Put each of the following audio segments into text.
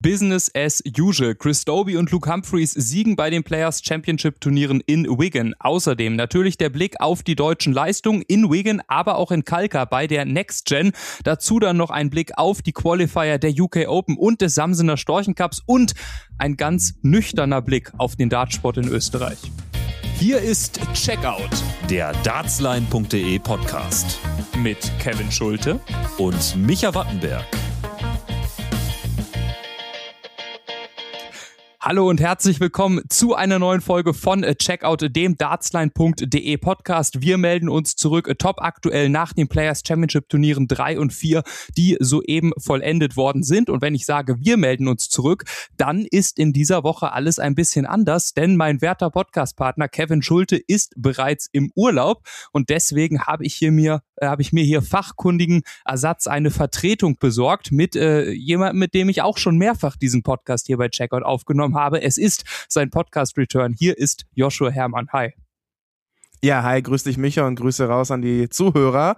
Business as usual. Chris Dobey und Luke Humphries siegen bei den Players Championship Turnieren in Wigan. Außerdem natürlich der Blick auf die deutschen Leistungen in Wigan, aber auch in Kalkar bei der Next Gen. Dazu dann noch ein Blick auf die Qualifier der UK Open und des Samsener Storchencups und ein ganz nüchterner Blick auf den Dartsport in Österreich. Hier ist Checkout, der Dartsline.de Podcast mit Kevin Schulte und Micha Wattenberg. Hallo und herzlich willkommen zu einer neuen Folge von Checkout, dem Dartsline.de Podcast. Wir melden uns zurück top aktuell nach den Players Championship Turnieren 3 und 4, die soeben vollendet worden sind. Und wenn ich sage, wir melden uns zurück, dann ist in dieser Woche alles ein bisschen anders, denn mein werter Podcastpartner Kevin Schulte ist bereits im Urlaub und deswegen habe ich mir hier fachkundigen Ersatz, eine Vertretung besorgt mit jemandem, mit dem ich auch schon mehrfach diesen Podcast hier bei Checkout aufgenommen habe. Es ist sein Podcast-Return. Hier ist Joshua Herrmann. Hi. Ja, hi, grüß dich Micha und Grüße raus an die Zuhörer.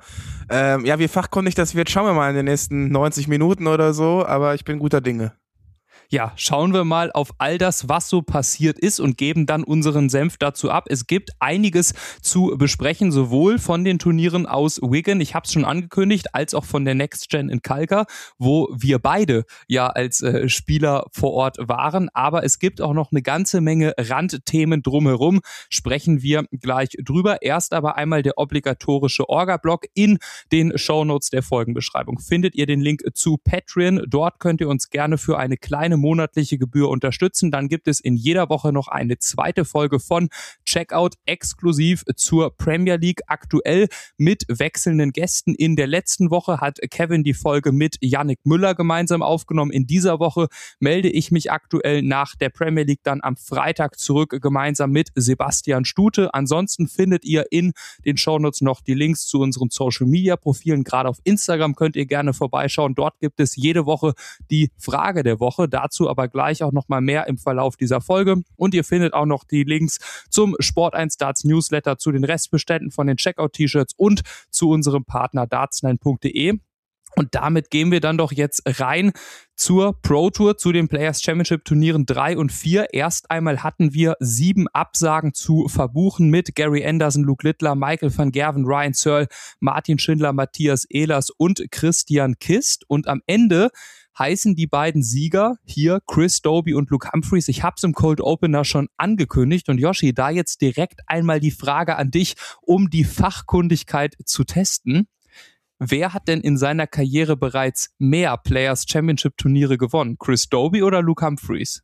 Wie fachkundig das wird, schauen wir mal in den nächsten 90 Minuten oder so, aber ich bin guter Dinge. Ja, schauen wir mal auf all das, was so passiert ist und geben dann unseren Senf dazu ab. Es gibt einiges zu besprechen, sowohl von den Turnieren aus Wigan, ich habe es schon angekündigt, als auch von der Next Gen in Kalkar, wo wir beide ja als Spieler vor Ort waren. Aber es gibt auch noch eine ganze Menge Randthemen drumherum, sprechen wir gleich drüber. Erst aber einmal der obligatorische Orga-Blog. In den Shownotes der Folgenbeschreibung findet ihr den Link zu Patreon. Dort könnt ihr uns gerne für eine kleine monatliche Gebühr unterstützen. Dann gibt es in jeder Woche noch eine zweite Folge von Checkout exklusiv zur Premier League, aktuell mit wechselnden Gästen. In der letzten Woche hat Kevin die Folge mit Yannick Müller gemeinsam aufgenommen. In dieser Woche melde ich mich aktuell nach der Premier League dann am Freitag zurück, gemeinsam mit Sebastian Stute. Ansonsten findet ihr in den Shownotes noch die Links zu unseren Social Media Profilen. Gerade auf Instagram könnt ihr gerne vorbeischauen. Dort gibt es jede Woche die Frage der Woche. Dazu aber gleich auch noch mal mehr im Verlauf dieser Folge. Und ihr findet auch noch die Links zum Sport1 Darts Newsletter, zu den Restbeständen von den Checkout-T-Shirts und zu unserem Partner dartsline.de. Und damit gehen wir dann doch jetzt rein zur Pro Tour, zu den Players Championship Turnieren 3 und 4. Erst einmal hatten wir 7 Absagen zu verbuchen mit Gary Anderson, Luke Littler, Michael van Gerwen, Ryan Searle, Martin Schindler, Matthias Ehlers und Christian Kist. Und am Ende heißen die beiden Sieger hier Chris Dobey und Luke Humphries. Ich habe es im Cold Opener schon angekündigt. Und Joshi, da jetzt direkt einmal die Frage an dich, um die Fachkundigkeit zu testen. Wer hat denn in seiner Karriere bereits mehr Players Championship Turniere gewonnen? Chris Dobey oder Luke Humphries?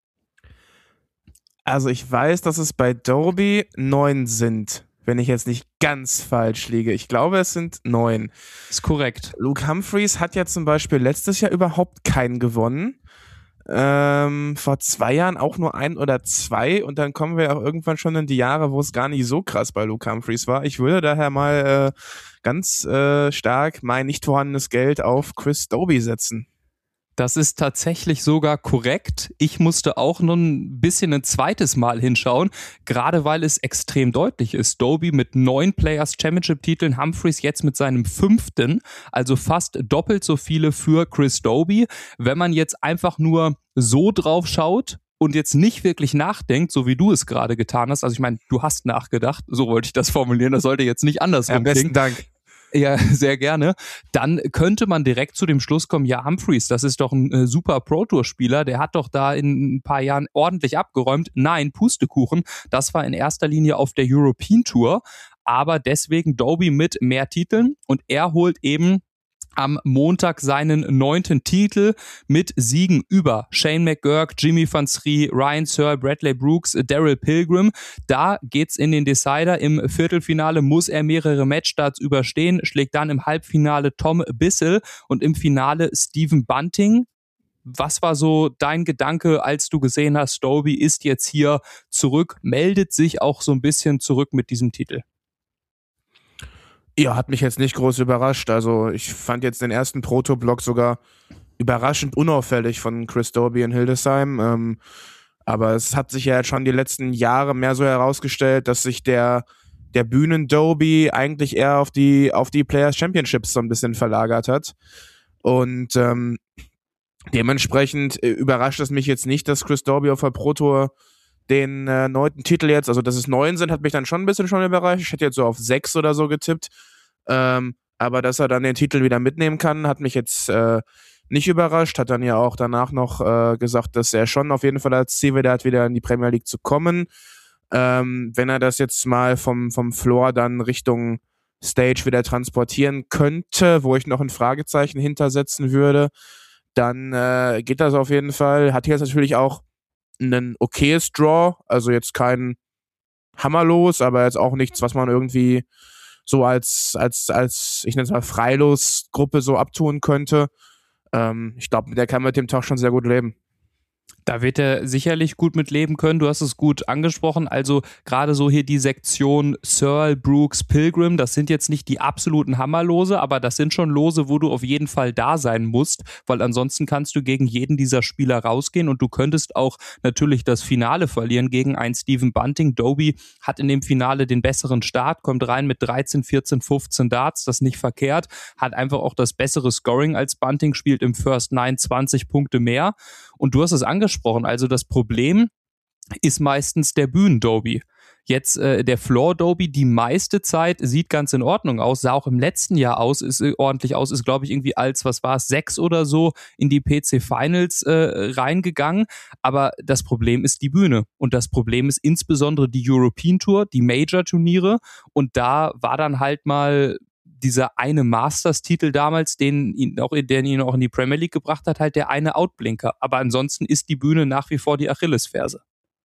Also ich weiß, dass es bei Dobey 9 sind, wenn ich jetzt nicht ganz falsch liege. Ich glaube, es sind 9. Ist korrekt. Luke Humphries hat ja zum Beispiel letztes Jahr überhaupt keinen gewonnen. Vor 2 Jahren auch nur 1 oder 2 und dann kommen wir auch irgendwann schon in die Jahre, wo es gar nicht so krass bei Luke Humphries war. Ich würde daher mal ganz stark mein nicht vorhandenes Geld auf Chris Dobey setzen. Das ist tatsächlich sogar korrekt. Ich musste auch noch ein bisschen ein zweites Mal hinschauen, gerade weil es extrem deutlich ist. Dobey mit 9 Players Championship Titeln, Humphries jetzt mit seinem 5., also fast doppelt so viele für Chris Dobey. Wenn man jetzt einfach nur so drauf schaut und jetzt nicht wirklich nachdenkt, so wie du es gerade getan hast, also ich meine, du hast nachgedacht, so wollte ich das formulieren, das sollte jetzt nicht andersrum klingen. Besten Dank. Ja, sehr gerne. Dann könnte man direkt zu dem Schluss kommen, ja, Humphries, das ist doch ein super Pro-Tour-Spieler, der hat doch da in ein paar Jahren ordentlich abgeräumt. Nein, Pustekuchen, das war in erster Linie auf der European Tour, aber deswegen Dobey mit mehr Titeln und er holt eben am Montag seinen 9. Titel mit Siegen über Shane McGurk, Jimmy van Schrie, Ryan Searle, Bradley Brooks, Daryl Pilgrim. Da geht's in den Decider. Im Viertelfinale muss er mehrere Matchstarts überstehen, schlägt dann im Halbfinale Tom Bissell und im Finale Stephen Bunting. Was war so dein Gedanke, als du gesehen hast, Dobey ist jetzt hier zurück, meldet sich auch so ein bisschen zurück mit diesem Titel? Ja, hat mich jetzt nicht groß überrascht. Also ich fand jetzt den ersten Proto-Block sogar überraschend unauffällig von Chris Dobey in Hildesheim. Aber es hat sich ja jetzt schon die letzten Jahre mehr so herausgestellt, dass sich der Bühnen-Dobey eigentlich eher auf die Players Championships so ein bisschen verlagert hat. Und Dementsprechend überrascht es mich jetzt nicht, dass Chris Dobie auf der Pro Tour den 9. Titel jetzt, also dass es 9 sind, hat mich dann schon ein bisschen schon überrascht. Ich hätte jetzt so auf 6 oder so getippt. Aber dass er dann den Titel wieder mitnehmen kann, hat mich jetzt nicht überrascht. Hat dann ja auch danach noch gesagt, dass er schon auf jeden Fall als Ziel wieder hat, wieder in die Premier League zu kommen. Wenn er das jetzt mal vom Floor dann Richtung Stage wieder transportieren könnte, wo ich noch ein Fragezeichen hintersetzen würde, dann geht das auf jeden Fall. Hat jetzt natürlich auch ein okayes Draw, also jetzt kein Hammerlos, aber jetzt auch nichts, was man irgendwie so als ich nenne es mal Freilos-Gruppe so abtun könnte. Ich glaube, der kann mit dem Tag schon sehr gut leben. Da wird er sicherlich gut mit leben können. Du hast es gut angesprochen. Also gerade so hier die Sektion Searle, Brooks, Pilgrim, das sind jetzt nicht die absoluten Hammerlose, aber das sind schon Lose, wo du auf jeden Fall da sein musst, weil ansonsten kannst du gegen jeden dieser Spieler rausgehen und du könntest auch natürlich das Finale verlieren gegen einen Stephen Bunting. Dobie hat in dem Finale den besseren Start, kommt rein mit 13, 14, 15 Darts, das ist nicht verkehrt, hat einfach auch das bessere Scoring als Bunting, spielt im First 9 20 Punkte mehr. Und du hast es angesprochen, also das Problem ist meistens der Bühnen-Dobie. Jetzt der Floor-Dobie, die meiste Zeit sieht ganz in Ordnung aus, sah auch im letzten Jahr aus, ist ordentlich aus, ist glaube ich irgendwie als, 6 oder so in die PC Finals reingegangen, aber das Problem ist die Bühne und das Problem ist insbesondere die European Tour, die Major-Turniere und da war dann halt mal dieser eine Masters-Titel damals, der ihn auch in die Premier League gebracht hat, halt der eine Outblinker. Aber ansonsten ist die Bühne nach wie vor die Achillesferse.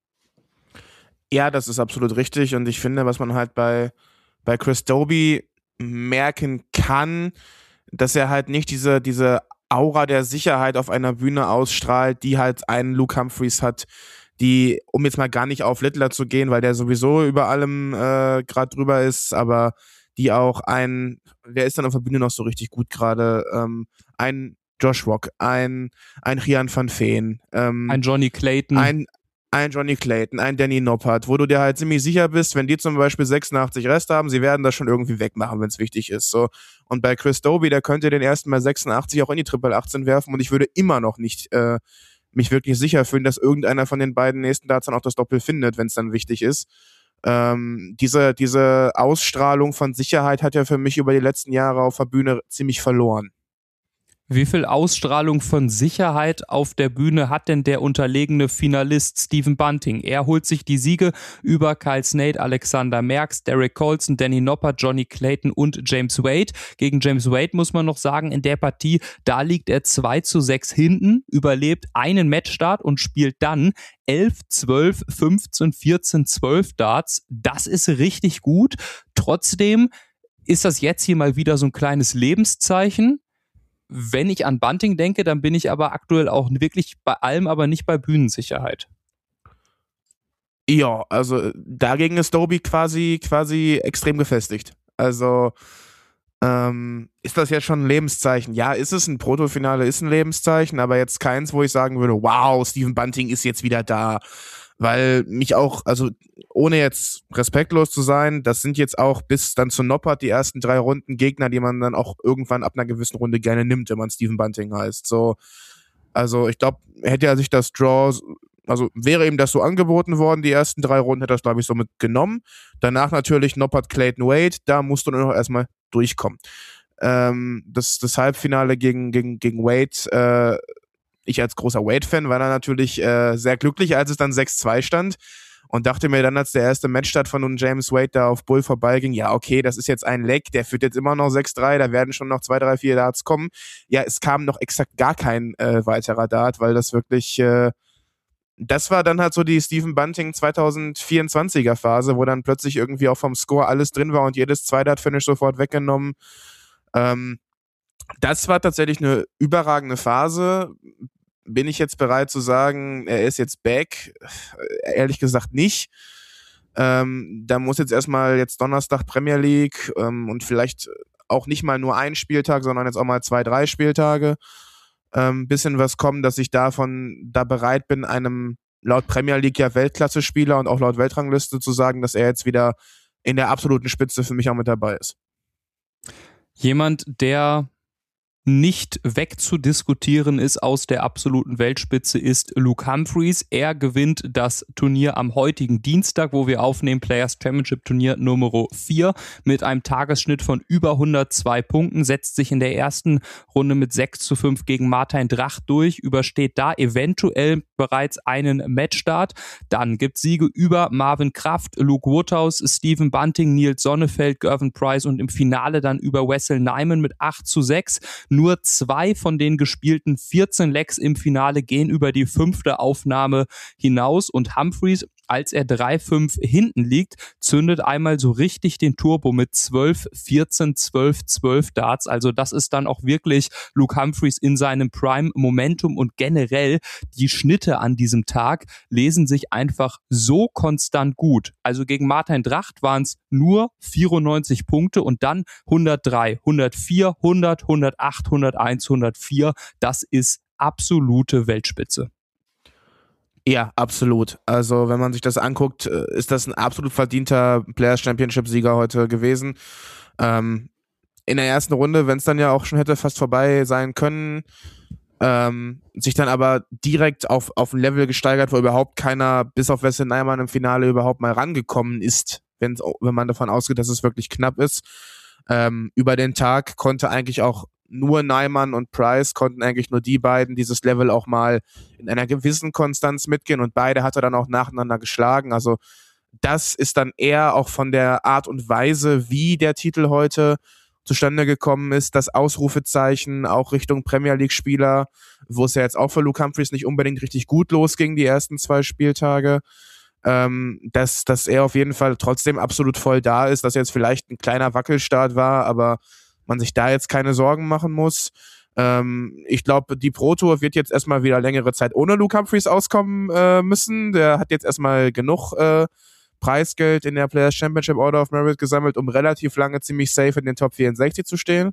Ja, das ist absolut richtig und ich finde, was man halt bei Chris Dobie merken kann, dass er halt nicht diese Aura der Sicherheit auf einer Bühne ausstrahlt, die halt ein Luke Humphries hat, die, um jetzt mal gar nicht auf Littler zu gehen, weil der sowieso über allem gerade drüber ist, aber die auch wer ist dann auf der Bühne noch so richtig gut gerade? Ein Josh Rock, ein Rian van Veen, ein Johnny Clayton. Ein Johnny Clayton, ein Danny Noppert, wo du dir halt ziemlich sicher bist, wenn die zum Beispiel 86 Rest haben, sie werden das schon irgendwie wegmachen, wenn es wichtig ist. So. Und bei Chris Dobie, der könnte den ersten Mal 86 auch in die Triple 18 werfen und ich würde immer noch nicht mich wirklich sicher fühlen, dass irgendeiner von den beiden nächsten Darts dann auch das Doppel findet, wenn es dann wichtig ist. Diese Ausstrahlung von Sicherheit hat ja für mich über die letzten Jahre auf der Bühne ziemlich verloren. Wie viel Ausstrahlung von Sicherheit auf der Bühne hat denn der unterlegene Finalist Stephen Bunting? Er holt sich die Siege über Kyle Snade, Alexander Merckx, Derek Colson, Danny Noppert, Johnny Clayton und James Wade. Gegen James Wade muss man noch sagen, in der Partie, da liegt er 2-6 hinten, überlebt einen Matchstart und spielt dann 11, 12, 15, 14, 12 Darts. Das ist richtig gut. Trotzdem ist das jetzt hier mal wieder so ein kleines Lebenszeichen. Wenn ich an Bunting denke, dann bin ich aber aktuell auch wirklich bei allem, aber nicht bei Bühnensicherheit. Ja, also dagegen ist Dobie quasi extrem gefestigt. Also ist das jetzt schon ein Lebenszeichen? Ja, ist es ein Protofinale, ist ein Lebenszeichen, aber jetzt keins, wo ich sagen würde, wow, Stephen Bunting ist jetzt wieder da. Weil mich auch, also ohne jetzt respektlos zu sein, das sind jetzt auch bis dann zu Noppert die ersten 3 Runden Gegner, die man dann auch irgendwann ab einer gewissen Runde gerne nimmt, wenn man Stephen Bunting heißt. So, also ich glaube, hätte er sich das Draw, also wäre ihm das so angeboten worden, die ersten 3 Runden, hätte er das, glaube ich, so mitgenommen. Danach natürlich Noppert, Clayton, Wade, da musst du nur noch erstmal durchkommen. Das Halbfinale gegen Wade, ich als großer Wade-Fan war da natürlich sehr glücklich, als es dann 6-2 stand und dachte mir dann, als der erste Matchstart von nun James Wade da auf Bull vorbeiging, ja okay, das ist jetzt ein Leg, der führt jetzt immer noch 6-3, da werden schon noch 2, 3, 4 Darts kommen. Ja, es kam noch exakt gar kein weiterer Dart, weil das wirklich, das war dann halt so die Stephen Bunting 2024er Phase, wo dann plötzlich irgendwie auch vom Score alles drin war und jedes 2-Dart-Finish sofort weggenommen. Das war tatsächlich eine überragende Phase. Bin ich jetzt bereit zu sagen, er ist jetzt back? Ehrlich gesagt nicht. Da muss jetzt erstmal jetzt Donnerstag Premier League und vielleicht auch nicht mal nur ein Spieltag, sondern jetzt auch mal 2, 3 Spieltage. Bisschen was kommen, dass ich da bereit bin, einem laut Premier League ja Weltklasse-Spieler und auch laut Weltrangliste zu sagen, dass er jetzt wieder in der absoluten Spitze für mich auch mit dabei ist. Jemand, der nicht wegzudiskutieren ist aus der absoluten Weltspitze, ist Luke Humphries. Er gewinnt das Turnier am heutigen Dienstag, wo wir aufnehmen, Players Championship Turnier Nummer 4 mit einem Tagesschnitt von über 102 Punkten, setzt sich in der ersten Runde mit 6:5 gegen Martijn Drach durch, übersteht da eventuell bereits einen Matchstart. Dann gibt es Siege über Marvin Kraft, Luke Woodhouse, Stephen Bunting, Niels Sonnefeld, Gervin Price und im Finale dann über Wessel Nijman mit 8:6. Nur 2 von den gespielten 14 Legs im Finale gehen über die 5. Aufnahme hinaus und Humphries, als er 3:5 hinten liegt, zündet einmal so richtig den Turbo mit 12, 14, 12, 12 Darts. Also das ist dann auch wirklich Luke Humphries in seinem Prime-Momentum und generell die Schnitte an diesem Tag lesen sich einfach so konstant gut. Also gegen Martijn Drach waren es nur 94 Punkte und dann 103, 104, 100, 108, 101, 104. Das ist absolute Weltspitze. Ja, absolut. Also wenn man sich das anguckt, ist das ein absolut verdienter Players Championship Sieger heute gewesen. In der ersten Runde, wenn es dann ja auch schon hätte fast vorbei sein können, sich dann aber direkt auf ein Level gesteigert, wo überhaupt keiner, bis auf Wessel Nijman im Finale, überhaupt mal rangekommen ist, wenn man davon ausgeht, dass es wirklich knapp ist. Über den Tag konnte eigentlich auch nur Nijman und Price, konnten eigentlich nur die beiden dieses Level auch mal in einer gewissen Konstanz mitgehen und beide hat er dann auch nacheinander geschlagen. Also das ist dann eher auch von der Art und Weise, wie der Titel heute zustande gekommen ist, das Ausrufezeichen auch Richtung Premier League Spieler, wo es ja jetzt auch für Luke Humphries nicht unbedingt richtig gut losging, die ersten 2 Spieltage. Dass er auf jeden Fall trotzdem absolut voll da ist, dass jetzt vielleicht ein kleiner Wackelstart war, aber man sich da jetzt keine Sorgen machen muss. Ich glaube, die Pro Tour wird jetzt erstmal wieder längere Zeit ohne Luke Humphries auskommen müssen. Der hat jetzt erstmal genug Preisgeld in der Players Championship Order of Merit gesammelt, um relativ lange ziemlich safe in den Top 64 zu stehen.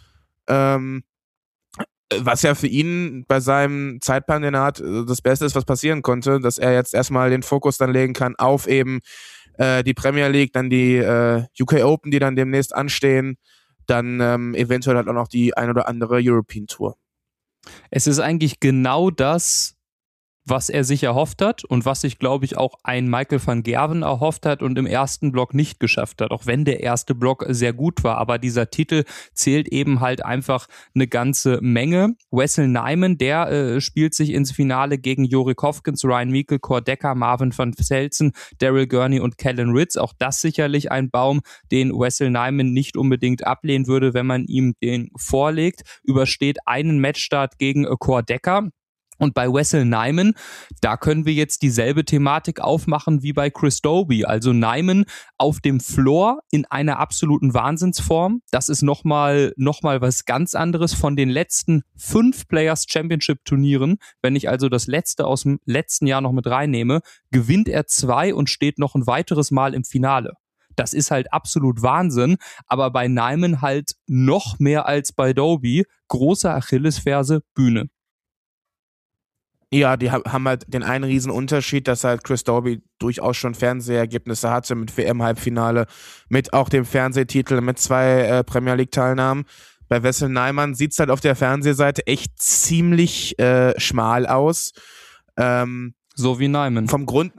Was ja für ihn bei seinem Zeitplan, den er hat, das Beste ist, was passieren konnte, dass er jetzt erstmal den Fokus dann legen kann auf eben die Premier League, dann die UK Open, die dann demnächst anstehen, dann eventuell halt auch noch die ein oder andere European Tour. Es ist eigentlich genau das, was er sich erhofft hat und was sich, glaube ich, auch ein Michael van Gerwen erhofft hat und im ersten Block nicht geschafft hat, auch wenn der erste Block sehr gut war. Aber dieser Titel zählt eben halt einfach eine ganze Menge. Wessel Nijman, der spielt sich ins Finale gegen Jorik Hofkens, Ryan Meikle, Cor Decker, Marvin van Velzen, Daryl Gurney und Callan Ritz. Auch das sicherlich ein Baum, den Wessel Nijman nicht unbedingt ablehnen würde, wenn man ihm den vorlegt. Übersteht einen Matchstart gegen Cor Decker. Und bei Wessel Nijman, da können wir jetzt dieselbe Thematik aufmachen wie bei Chris Dobey. Also Nijman auf dem Floor in einer absoluten Wahnsinnsform. Das ist nochmal was ganz anderes von den letzten 5 Players Championship Turnieren. Wenn ich also das letzte aus dem letzten Jahr noch mit reinnehme, gewinnt er 2 und steht noch ein weiteres Mal im Finale. Das ist halt absolut Wahnsinn, aber bei Nijman halt noch mehr als bei Dobey. Große Achillesferse, Bühne. Ja, die haben halt den einen riesen Unterschied, dass halt Chris Dobey durchaus schon Fernsehergebnisse hatte mit WM-Halbfinale, mit auch dem Fernsehtitel, mit 2 Premier League-Teilnahmen. Bei Wessel Nijman sieht's halt auf der Fernsehseite echt ziemlich schmal aus. So wie Nijman. Vom Grund...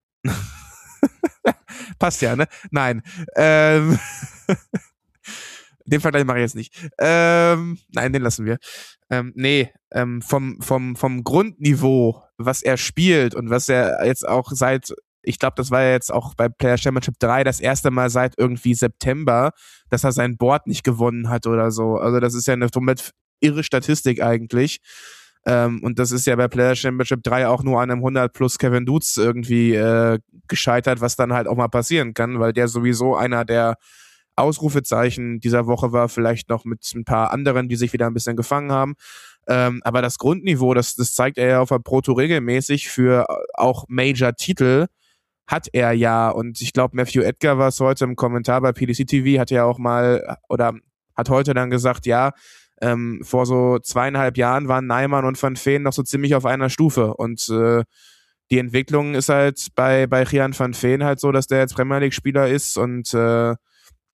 Passt ja, ne? Nein. Den Vergleich mache ich jetzt nicht. Nein, den lassen wir. Vom Grundniveau, was er spielt und was er jetzt auch ich glaube, das war ja jetzt auch bei Players Championship 3 das erste Mal seit irgendwie September, dass er sein Board nicht gewonnen hat oder so. Also das ist ja eine komplett irre Statistik eigentlich. Und das ist ja bei Players Championship 3 auch nur an einem 100 plus Kevin Dutz irgendwie gescheitert, was dann halt auch mal passieren kann, weil der sowieso einer der Ausrufezeichen dieser Woche war, vielleicht noch mit ein paar anderen, die sich wieder ein bisschen gefangen haben. Aber das Grundniveau, das zeigt er ja auf der Pro Tour regelmäßig für auch Major-Titel, hat er ja. Und ich glaube, Matthew Edgar war es heute im Kommentar bei PDC TV, hat ja auch mal, oder hat heute dann gesagt, ja, vor so 2,5 Jahren waren Nijman und Van Veen noch so ziemlich auf einer Stufe. Und die Entwicklung ist halt bei Gian Van Veen halt so, dass der jetzt Premier League-Spieler ist und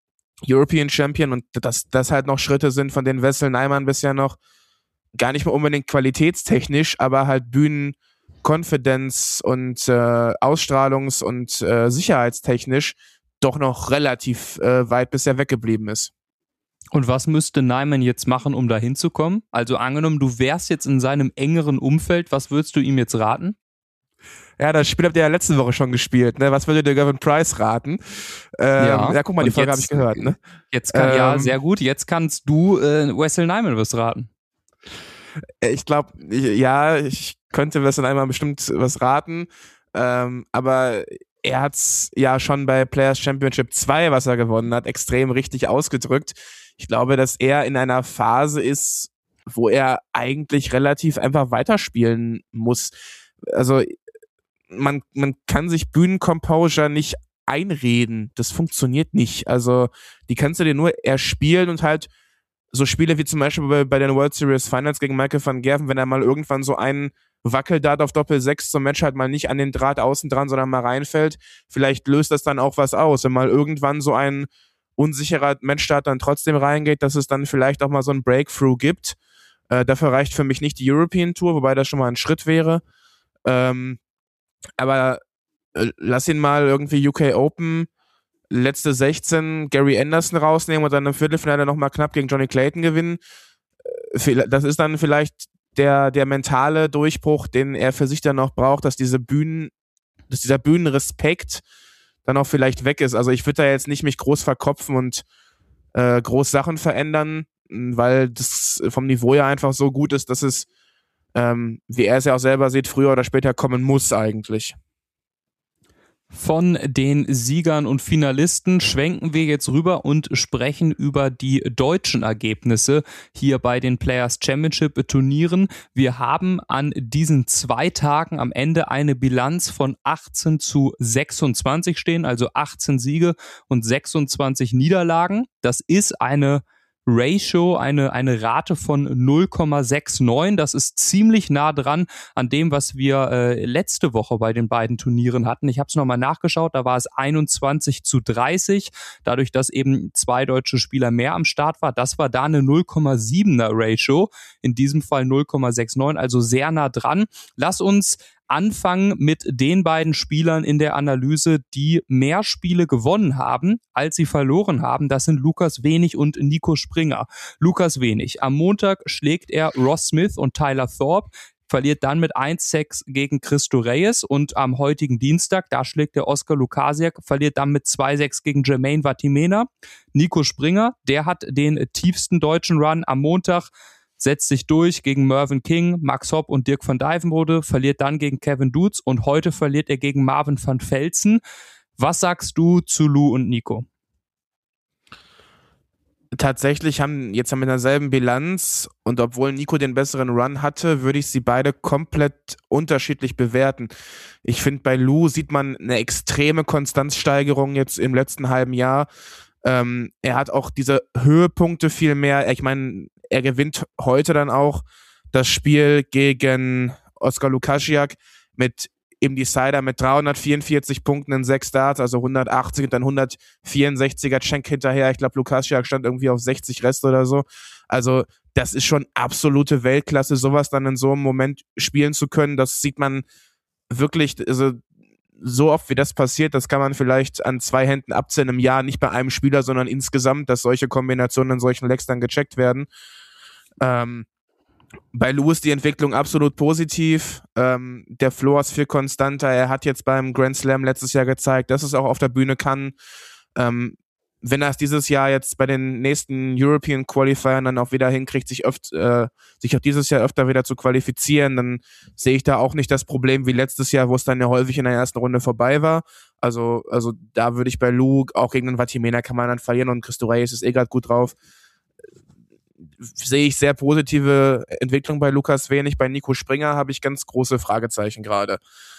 European Champion und dass das halt noch Schritte sind, von denen Wessel Neiman bisher noch gar nicht mehr unbedingt qualitätstechnisch, aber halt Bühnen-Confidence und Ausstrahlungs- und sicherheitstechnisch doch noch relativ weit bisher weggeblieben ist. Und was müsste Neiman jetzt machen, um da hinzukommen? Also angenommen, du wärst jetzt in seinem engeren Umfeld, was würdest du ihm jetzt raten? Ja, das Spiel habt ihr ja letzte Woche schon gespielt, ne? Was würdet ihr Gavin Price raten? Ja, guck mal, die Folge habe ich gehört, ne? Ja, sehr gut. Jetzt kannst du Wessel Neiman was raten. Ich glaube, ich könnte Wessel Neiman bestimmt was raten, aber er hat's ja schon bei Players Championship 2, was er gewonnen hat, extrem richtig ausgedrückt. Ich glaube, dass er in einer Phase ist, wo er eigentlich relativ einfach weiterspielen muss. Also man kann sich Bühnencomposure nicht einreden. Das funktioniert nicht. Also die kannst du dir nur erspielen und halt so Spiele wie zum Beispiel bei den World Series Finals gegen Michael van Gerven, wenn er mal irgendwann so einen Wackeldart auf Doppel-6 zum Match halt mal nicht an den Draht außen dran, sondern mal reinfällt, vielleicht löst das dann auch was aus. Wenn mal irgendwann so ein unsicherer Matchstart dann trotzdem reingeht, dass es dann vielleicht auch mal so ein Breakthrough gibt. Dafür reicht für mich nicht die European Tour, wobei das schon mal ein Schritt wäre. Aber lass ihn mal irgendwie UK Open letzte 16 Gary Anderson rausnehmen und dann im Viertelfinale nochmal knapp gegen Johnny Clayton gewinnen. Das ist dann vielleicht der mentale Durchbruch, den er für sich dann noch braucht, dass dieser Bühnenrespekt dann auch vielleicht weg ist. Also ich würde da jetzt nicht mich groß verkopfen und groß Sachen verändern, weil das vom Niveau ja einfach so gut ist, dass es, wie er es ja auch selber sieht, früher oder später kommen muss eigentlich. Von den Siegern und Finalisten schwenken wir jetzt rüber und sprechen über die deutschen Ergebnisse hier bei den Players Championship Turnieren. Wir haben an diesen 2 Tagen am Ende eine Bilanz von 18:26 stehen, also 18 Siege und 26 Niederlagen. Das ist eine Ratio, eine Rate von 0,69. Das ist ziemlich nah dran an dem, was wir letzte Woche bei den beiden Turnieren hatten. Ich habe es nochmal nachgeschaut, da war es 21:30. Dadurch, dass eben 2 deutsche Spieler mehr am Start war, das war da eine 0,7er Ratio. In diesem Fall 0,69, also sehr nah dran. Lass uns anfangen mit den beiden Spielern in der Analyse, die mehr Spiele gewonnen haben, als sie verloren haben. Das sind Lukas Wenig und Nico Springer. Lukas Wenig. Am Montag schlägt er Ross Smith und Tyler Thorpe, verliert dann mit 1:6 gegen Christo Reyes und am heutigen Dienstag, da schlägt er Oskar Lukasiak, verliert dann mit 2:6 gegen Jermaine Vatimena. Nico Springer, der hat den tiefsten deutschen Run am Montag, setzt sich durch gegen Mervyn King, Max Hopp und Dirk van Dijvenbode, verliert dann gegen Kevin Dutz und heute verliert er gegen Marvin van Velzen. Was sagst du zu Lou und Nico? Tatsächlich haben wir in derselben Bilanz und obwohl Nico den besseren Run hatte, würde ich sie beide komplett unterschiedlich bewerten. Ich finde, bei Lou sieht man eine extreme Konstanzsteigerung jetzt im letzten halben Jahr. Er hat auch diese Höhepunkte viel mehr. Ich meine, er gewinnt heute dann auch das Spiel gegen Oskar Lukasiak mit im Decider mit 344 Punkten in 6 Darts, also 180 und dann 164er Cenk hinterher. Ich glaube, Lukasiak stand irgendwie auf 60 Rest oder so. Also das ist schon absolute Weltklasse, sowas dann in so einem Moment spielen zu können. Das sieht man wirklich, also so oft wie das passiert, das kann man vielleicht an 2 Händen abzählen im Jahr, nicht bei einem Spieler, sondern insgesamt, dass solche Kombinationen in solchen Lecks dann gecheckt werden. Bei Lou ist die Entwicklung absolut positiv. Der Floor ist viel konstanter. Er hat jetzt beim Grand Slam letztes Jahr gezeigt, dass es auch auf der Bühne kann. Wenn er es dieses Jahr jetzt bei den nächsten European Qualifiern dann auch wieder hinkriegt, sich auch dieses Jahr öfter wieder zu qualifizieren, dann sehe ich da auch nicht das Problem wie letztes Jahr, wo es dann ja häufig in der ersten Runde vorbei war. Also da würde ich bei Lou, auch gegen den Vatimena kann man dann verlieren und Christo Reyes ist gerade gut drauf. Sehe ich sehr positive Entwicklung bei Lukas Wenig. Bei Nico Springer habe ich ganz große Fragezeichen gerade.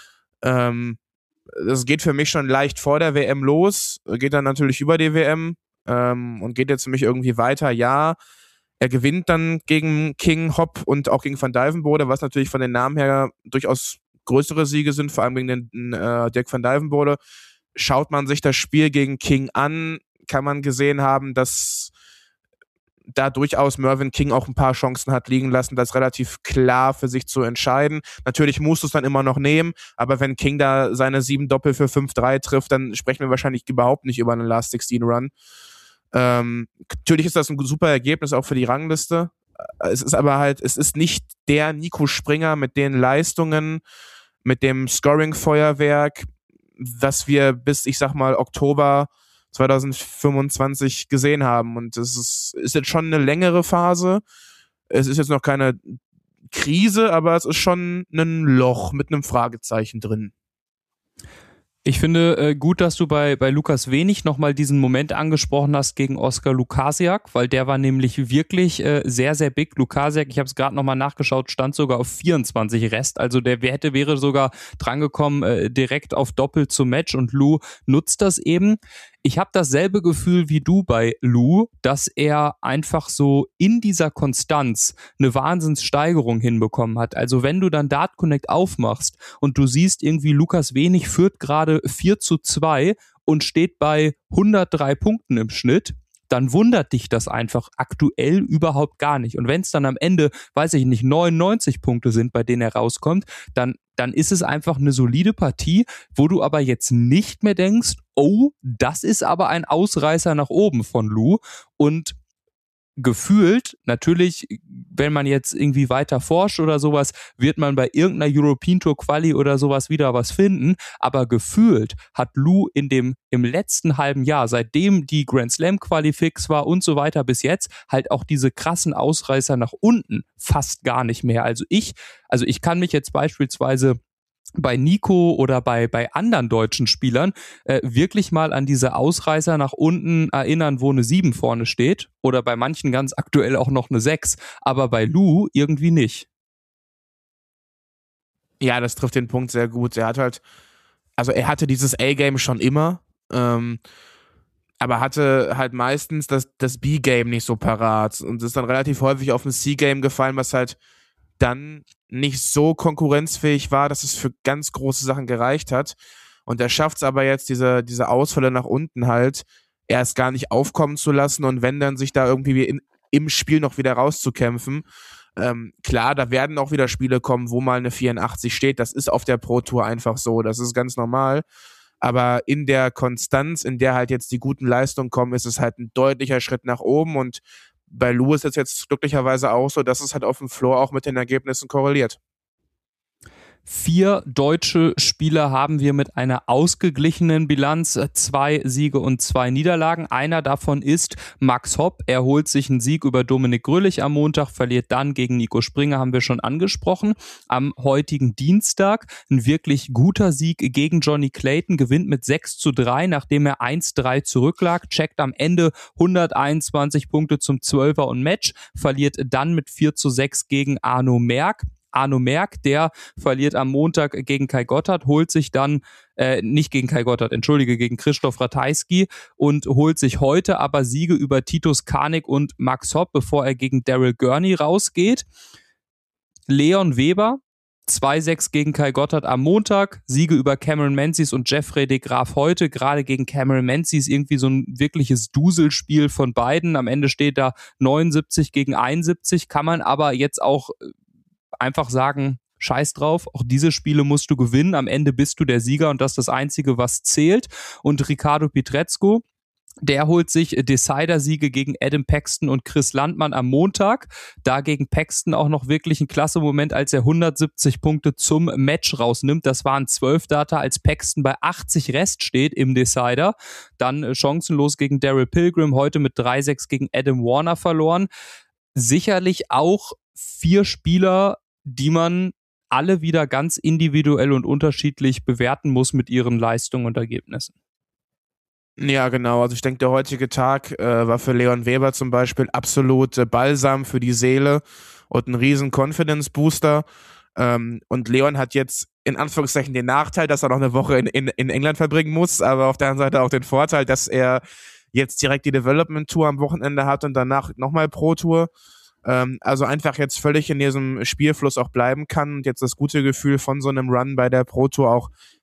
Das geht für mich schon leicht vor der WM los, geht dann natürlich über die WM und geht jetzt für mich irgendwie weiter. Ja, er gewinnt dann gegen King, Hopp und auch gegen Van Dijvenbode, was natürlich von den Namen her durchaus größere Siege sind, vor allem gegen den Dirk van Dijvenbode. Schaut man sich das Spiel gegen King an, kann man gesehen haben, dass da durchaus Mervyn King auch ein paar Chancen hat liegen lassen, das relativ klar für sich zu entscheiden. Natürlich musst du es dann immer noch nehmen, aber wenn King da seine 7 Doppel für 5-3 trifft, dann sprechen wir wahrscheinlich überhaupt nicht über einen Last 16 Run. Natürlich ist das ein super Ergebnis auch für die Rangliste. Es ist aber halt, es ist nicht der Nico Springer mit den Leistungen, mit dem Scoring-Feuerwerk, das wir bis, ich sag mal, Oktober 2025 gesehen haben. Und es ist jetzt schon eine längere Phase. Es ist jetzt noch keine Krise, aber es ist schon ein Loch mit einem Fragezeichen drin. Ich finde gut, dass du bei Lukas Wenig nochmal diesen Moment angesprochen hast gegen Oskar Lukasiak, weil der war nämlich wirklich sehr, sehr big. Lukasiak, ich habe es gerade nochmal nachgeschaut, stand sogar auf 24 Rest, also der wäre sogar drangekommen direkt auf Doppel zum Match und Lou nutzt das eben. Ich habe dasselbe Gefühl wie du bei Lou, dass er einfach so in dieser Konstanz eine Wahnsinnssteigerung hinbekommen hat. Also wenn du dann Dart Connect aufmachst und du siehst irgendwie Lukas Wenig führt gerade 4-2 und steht bei 103 Punkten im Schnitt, dann wundert dich das einfach aktuell überhaupt gar nicht. Und wenn es dann am Ende, weiß ich nicht, 99 Punkte sind, bei denen er rauskommt, dann ist es einfach eine solide Partie, wo du aber jetzt nicht mehr denkst, oh, das ist aber ein Ausreißer nach oben von Lou. Und gefühlt, natürlich, wenn man jetzt irgendwie weiter forscht oder sowas, wird man bei irgendeiner European Tour Quali oder sowas wieder was finden, aber gefühlt hat Lou im letzten halben Jahr, seitdem die Grand Slam Quali fix war und so weiter bis jetzt, halt auch diese krassen Ausreißer nach unten fast gar nicht mehr. Also ich kann mich jetzt beispielsweise bei Nico oder bei anderen deutschen Spielern wirklich mal an diese Ausreißer nach unten erinnern, wo eine 7 vorne steht oder bei manchen ganz aktuell auch noch eine 6, aber bei Lou irgendwie nicht. Ja, das trifft den Punkt sehr gut. Er hatte dieses A-Game schon immer, aber hatte halt meistens das B-Game nicht so parat und ist dann relativ häufig auf ein C-Game gefallen, was halt dann nicht so konkurrenzfähig war, dass es für ganz große Sachen gereicht hat. Und er schafft es aber jetzt, diese Ausfälle nach unten halt erst gar nicht aufkommen zu lassen und wenn dann sich da irgendwie im Spiel noch wieder rauszukämpfen. Klar, da werden auch wieder Spiele kommen, wo mal eine 84 steht. Das ist auf der Pro Tour einfach so. Das ist ganz normal. Aber in der Konstanz, in der halt jetzt die guten Leistungen kommen, ist es halt ein deutlicher Schritt nach oben und bei Lou ist es jetzt glücklicherweise auch so, dass es halt auf dem Floor auch mit den Ergebnissen korreliert. 4 deutsche Spieler haben wir mit einer ausgeglichenen Bilanz, 2 Siege und 2 Niederlagen. Einer davon ist Max Hopp. Er holt sich einen Sieg über Dominik Grölich am Montag, verliert dann gegen Nico Springer, haben wir schon angesprochen. Am heutigen Dienstag ein wirklich guter Sieg gegen Johnny Clayton, gewinnt mit 6-3, nachdem er 1-3 zurücklag, checkt am Ende 121 Punkte zum 12er und Match, verliert dann mit 4-6 gegen Arno Merck. Arno Merck, der verliert am Montag gegen Kai Gotthard, holt sich dann, gegen Krzysztof Ratajski und holt sich heute aber Siege über Titus Kanik und Max Hopp, bevor er gegen Daryl Gurney rausgeht. Leon Weber, 2-6 gegen Kai Gotthard am Montag, Siege über Cameron Menzies und Jeffrey de Graaf heute, gerade gegen Cameron Menzies irgendwie so ein wirkliches Duselspiel von beiden, am Ende steht da 79 gegen 71, kann man aber jetzt auch einfach sagen, scheiß drauf, auch diese Spiele musst du gewinnen, am Ende bist du der Sieger und das ist das Einzige, was zählt. Und Ricardo Pietrezco, der holt sich Decider-Siege gegen Adam Paxton und Chris Landmann am Montag. Da gegen Paxton auch noch wirklich ein klasse Moment, als er 170 Punkte zum Match rausnimmt. Das waren 12 Data, als Paxton bei 80 Rest steht im Decider. Dann chancenlos gegen Daryl Pilgrim, heute mit 3-6 gegen Adam Warner verloren. Sicherlich auch 4 Spieler, die man alle wieder ganz individuell und unterschiedlich bewerten muss mit ihren Leistungen und Ergebnissen. Ja, genau. Also ich denke, der heutige Tag war für Leon Weber zum Beispiel absolut Balsam für die Seele und ein riesen Confidence-Booster. Und Leon hat jetzt in Anführungszeichen den Nachteil, dass er noch eine Woche in England verbringen muss, aber auf der anderen Seite auch den Vorteil, dass er jetzt direkt die Development-Tour am Wochenende hat und danach nochmal Pro-Tour. Also einfach jetzt völlig in diesem Spielfluss auch bleiben kann und jetzt das gute Gefühl von so einem Run bei der Pro Tour auch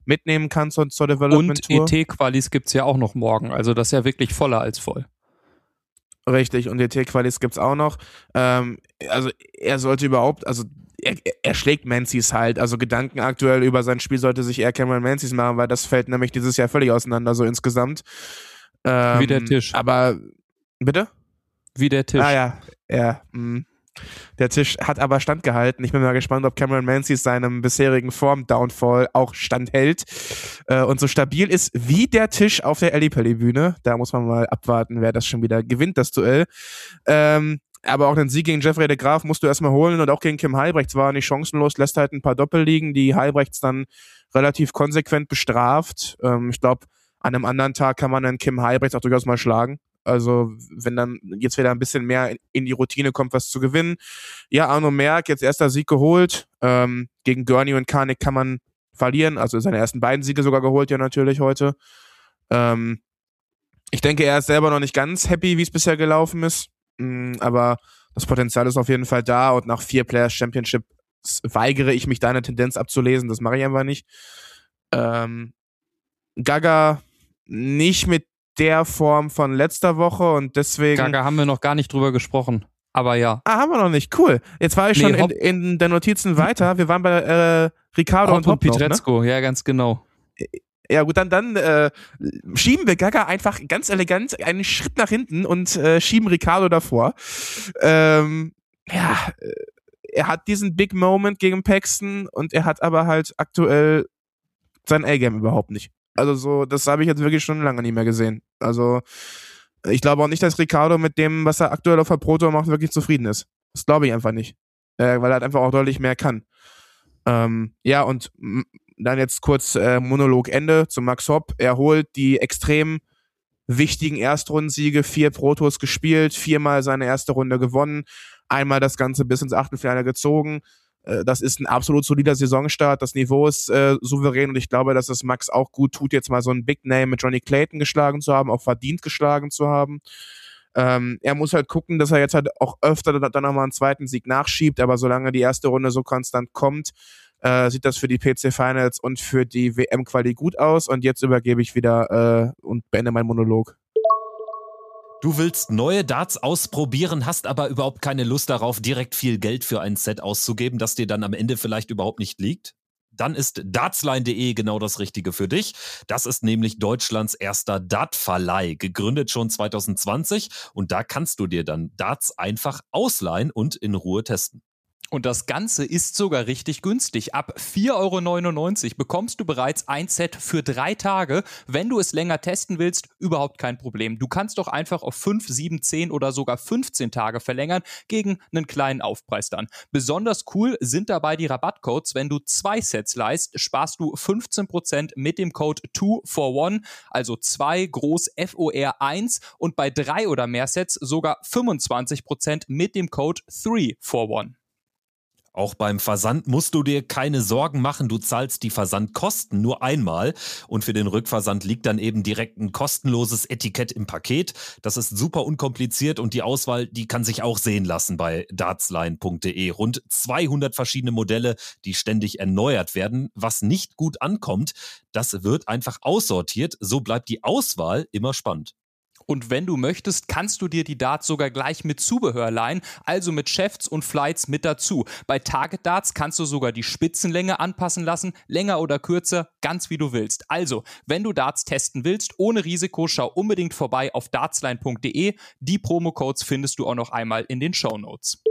mitnehmen kannst und zur Development Tour. Und ET-Qualis gibt's ja auch noch morgen, also das ist ja wirklich voller als voll. Richtig, und ET-Qualis gibt's auch noch. Also er sollte überhaupt, also er schlägt Menzies halt, also Gedanken aktuell über sein Spiel sollte sich eher Cameron Menzies machen, weil das fällt nämlich dieses Jahr völlig auseinander, so insgesamt. Wie der Tisch. Aber, bitte? Wie der Tisch. Ah ja. Der Tisch hat aber standgehalten. Ich bin mal gespannt, ob Cameron Menzies seinem bisherigen Form-Downfall auch standhält und so stabil ist wie der Tisch auf der Ellipelli-Bühne. Da muss man mal abwarten, wer das schon wieder gewinnt, das Duell. Aber auch den Sieg gegen Jeffrey de Graaf musst du erstmal holen und auch gegen Kim Halbrechts war er nicht chancenlos, lässt halt ein paar Doppel liegen, die Halbrechts dann relativ konsequent bestraft. Ich glaube, an einem anderen Tag kann man dann Kim Halbrechts auch durchaus mal schlagen. Also wenn dann jetzt wieder ein bisschen mehr in die Routine kommt, was zu gewinnen. Ja, Arno Merck, jetzt erster Sieg geholt. Gegen Gurney und Karnik kann man verlieren. Also seine ersten beiden Siege sogar geholt ja natürlich heute. Ich denke, er ist selber noch nicht ganz happy, wie es bisher gelaufen ist. Aber das Potenzial ist auf jeden Fall da und nach 4 Players Championships weigere ich mich, da eine Tendenz abzulesen. Das mache ich einfach nicht. Gaga nicht mit der Form von letzter Woche und deswegen... Gaga haben wir noch gar nicht drüber gesprochen, aber ja. Haben wir noch nicht, cool. Jetzt war ich schon in den Notizen weiter. Wir waren bei Ricardo und Pietrezco, noch, ne? Ja, ganz genau. Ja gut, dann schieben wir Gaga einfach ganz elegant einen Schritt nach hinten und schieben Ricardo davor. Er hat diesen Big Moment gegen Paxton und er hat aber halt aktuell sein A-Game überhaupt nicht. Also so, das habe ich jetzt wirklich schon lange nicht mehr gesehen. Also ich glaube auch nicht, dass Ricardo mit dem, was er aktuell auf der Pro Tour macht, wirklich zufrieden ist. Das glaube ich einfach nicht. Weil er halt einfach auch deutlich mehr kann. Ja, und dann jetzt kurz Monologende zu Max Hopp. Er holt die extrem wichtigen Erstrundensiege, 4 Pro Tours gespielt, 4-mal seine erste Runde gewonnen, einmal das Ganze bis ins Achtelfinale gezogen. Das ist ein absolut solider Saisonstart. Das Niveau ist souverän und ich glaube, dass es Max auch gut tut, jetzt mal so einen Big Name mit Johnny Clayton geschlagen zu haben, auch verdient geschlagen zu haben. Er muss halt gucken, dass er jetzt halt auch öfter dann nochmal einen zweiten Sieg nachschiebt, aber solange die erste Runde so konstant kommt, sieht das für die PC Finals und für die WM-Quali gut aus. Und jetzt übergebe ich wieder und beende meinen Monolog. Du willst neue Darts ausprobieren, hast aber überhaupt keine Lust darauf, direkt viel Geld für ein Set auszugeben, das dir dann am Ende vielleicht überhaupt nicht liegt? Dann ist dartsline.de genau das Richtige für dich. Das ist nämlich Deutschlands erster Dartverleih, gegründet schon 2020. Und da kannst du dir dann Darts einfach ausleihen und in Ruhe testen. Und das Ganze ist sogar richtig günstig. Ab 4,99 € bekommst du bereits ein Set für 3 Tage. Wenn du es länger testen willst, überhaupt kein Problem. Du kannst doch einfach auf 5, 7, 10 oder sogar 15 Tage verlängern gegen einen kleinen Aufpreis dann. Besonders cool sind dabei die Rabattcodes. Wenn du 2 Sets leihst, sparst du 15% mit dem Code 2for1, also 2 groß FOR1 und bei 3 oder mehr Sets sogar 25% mit dem Code 3for1. Auch beim Versand musst du dir keine Sorgen machen, du zahlst die Versandkosten nur einmal und für den Rückversand liegt dann eben direkt ein kostenloses Etikett im Paket. Das ist super unkompliziert und die Auswahl, die kann sich auch sehen lassen bei dartsline.de. Rund 200 verschiedene Modelle, die ständig erneuert werden. Was nicht gut ankommt, das wird einfach aussortiert, so bleibt die Auswahl immer spannend. Und wenn du möchtest, kannst du dir die Darts sogar gleich mit Zubehör leihen, also mit Shafts und Flights mit dazu. Bei Target Darts kannst du sogar die Spitzenlänge anpassen lassen, länger oder kürzer, ganz wie du willst. Also, wenn du Darts testen willst, ohne Risiko, schau unbedingt vorbei auf dartsline.de. Die Promocodes findest du auch noch einmal in den Shownotes.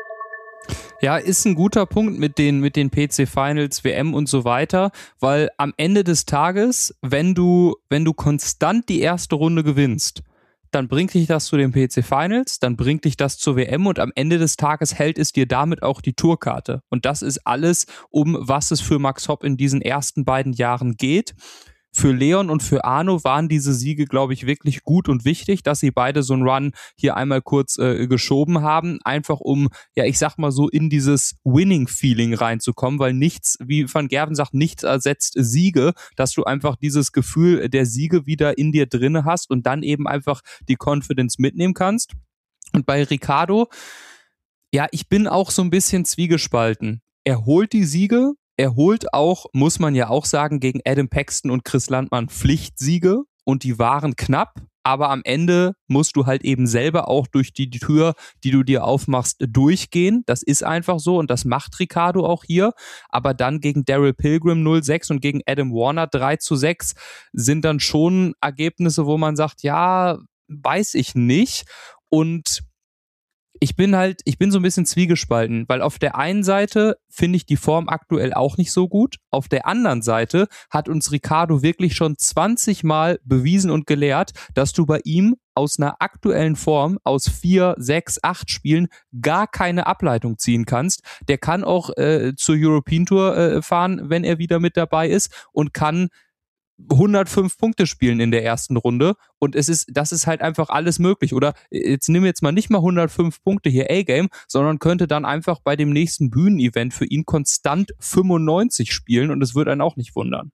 Ja, ist ein guter Punkt mit den PC Finals, WM und so weiter, weil am Ende des Tages, wenn du konstant die erste Runde gewinnst, dann bringt dich das zu den PC Finals, dann bringt dich das zur WM und am Ende des Tages hält es dir damit auch die Tourkarte. Und das ist alles, um was es für Max Hopp in diesen ersten beiden Jahren geht. Für Leon und für Arno waren diese Siege, glaube ich, wirklich gut und wichtig, dass sie beide so einen Run hier einmal kurz geschoben haben, einfach um, ja, ich sag mal so, in dieses Winning-Feeling reinzukommen, weil nichts, wie Van Gerwen sagt, nichts ersetzt Siege, dass du einfach dieses Gefühl der Siege wieder in dir drinne hast und dann eben einfach die Confidence mitnehmen kannst. Und bei Ricardo, ja, ich bin auch so ein bisschen zwiegespalten. Er holt die Siege, Er holt auch, muss man ja auch sagen, gegen Adam Paxton und Chris Landmann Pflichtsiege und die waren knapp, aber am Ende musst du halt eben selber auch durch die Tür, die du dir aufmachst, durchgehen. Das ist einfach so und das macht Ricardo auch hier. Aber dann gegen Daryl Pilgrim 0-6 und gegen Adam Warner 3-6 sind dann schon Ergebnisse, wo man sagt, ja, weiß ich nicht. Und ich bin so ein bisschen zwiegespalten, weil auf der einen Seite finde ich die Form aktuell auch nicht so gut. Auf der anderen Seite hat uns Ricardo wirklich schon 20 Mal bewiesen und gelehrt, dass du bei ihm aus einer aktuellen Form aus 4, 6, 8 Spielen gar keine Ableitung ziehen kannst. Der kann auch zur European Tour fahren, wenn er wieder mit dabei ist und kann 105 Punkte spielen in der ersten Runde und das ist halt einfach alles möglich. Oder nimm jetzt mal nicht mal 105 Punkte hier A-Game, sondern könnte dann einfach bei dem nächsten Bühnenevent für ihn konstant 95 spielen und es würde einen auch nicht wundern.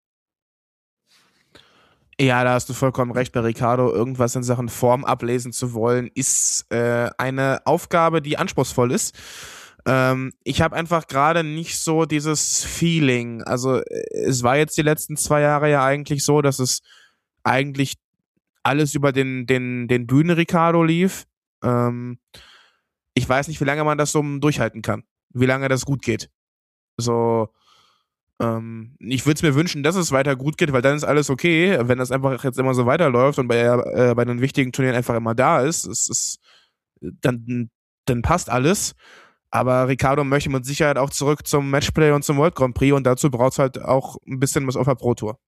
Ja, da hast du vollkommen recht bei Ricardo. Irgendwas in Sachen Form ablesen zu wollen, ist eine Aufgabe, die anspruchsvoll ist. Ich habe einfach gerade nicht so dieses Feeling. Also es war jetzt die letzten 2 Jahre ja eigentlich so, dass es eigentlich alles über den Bühnen-Ricardo lief. Ich weiß nicht, wie lange man das so durchhalten kann. Wie lange das gut geht. So, ich würde es mir wünschen, dass es weiter gut geht, weil dann ist alles okay. Wenn das einfach jetzt immer so weiterläuft und bei den wichtigen Turnieren einfach immer da ist, dann passt alles. Aber Ricardo möchte mit Sicherheit auch zurück zum Matchplay und zum World Grand Prix und dazu braucht es halt auch ein bisschen was auf der Pro Tour.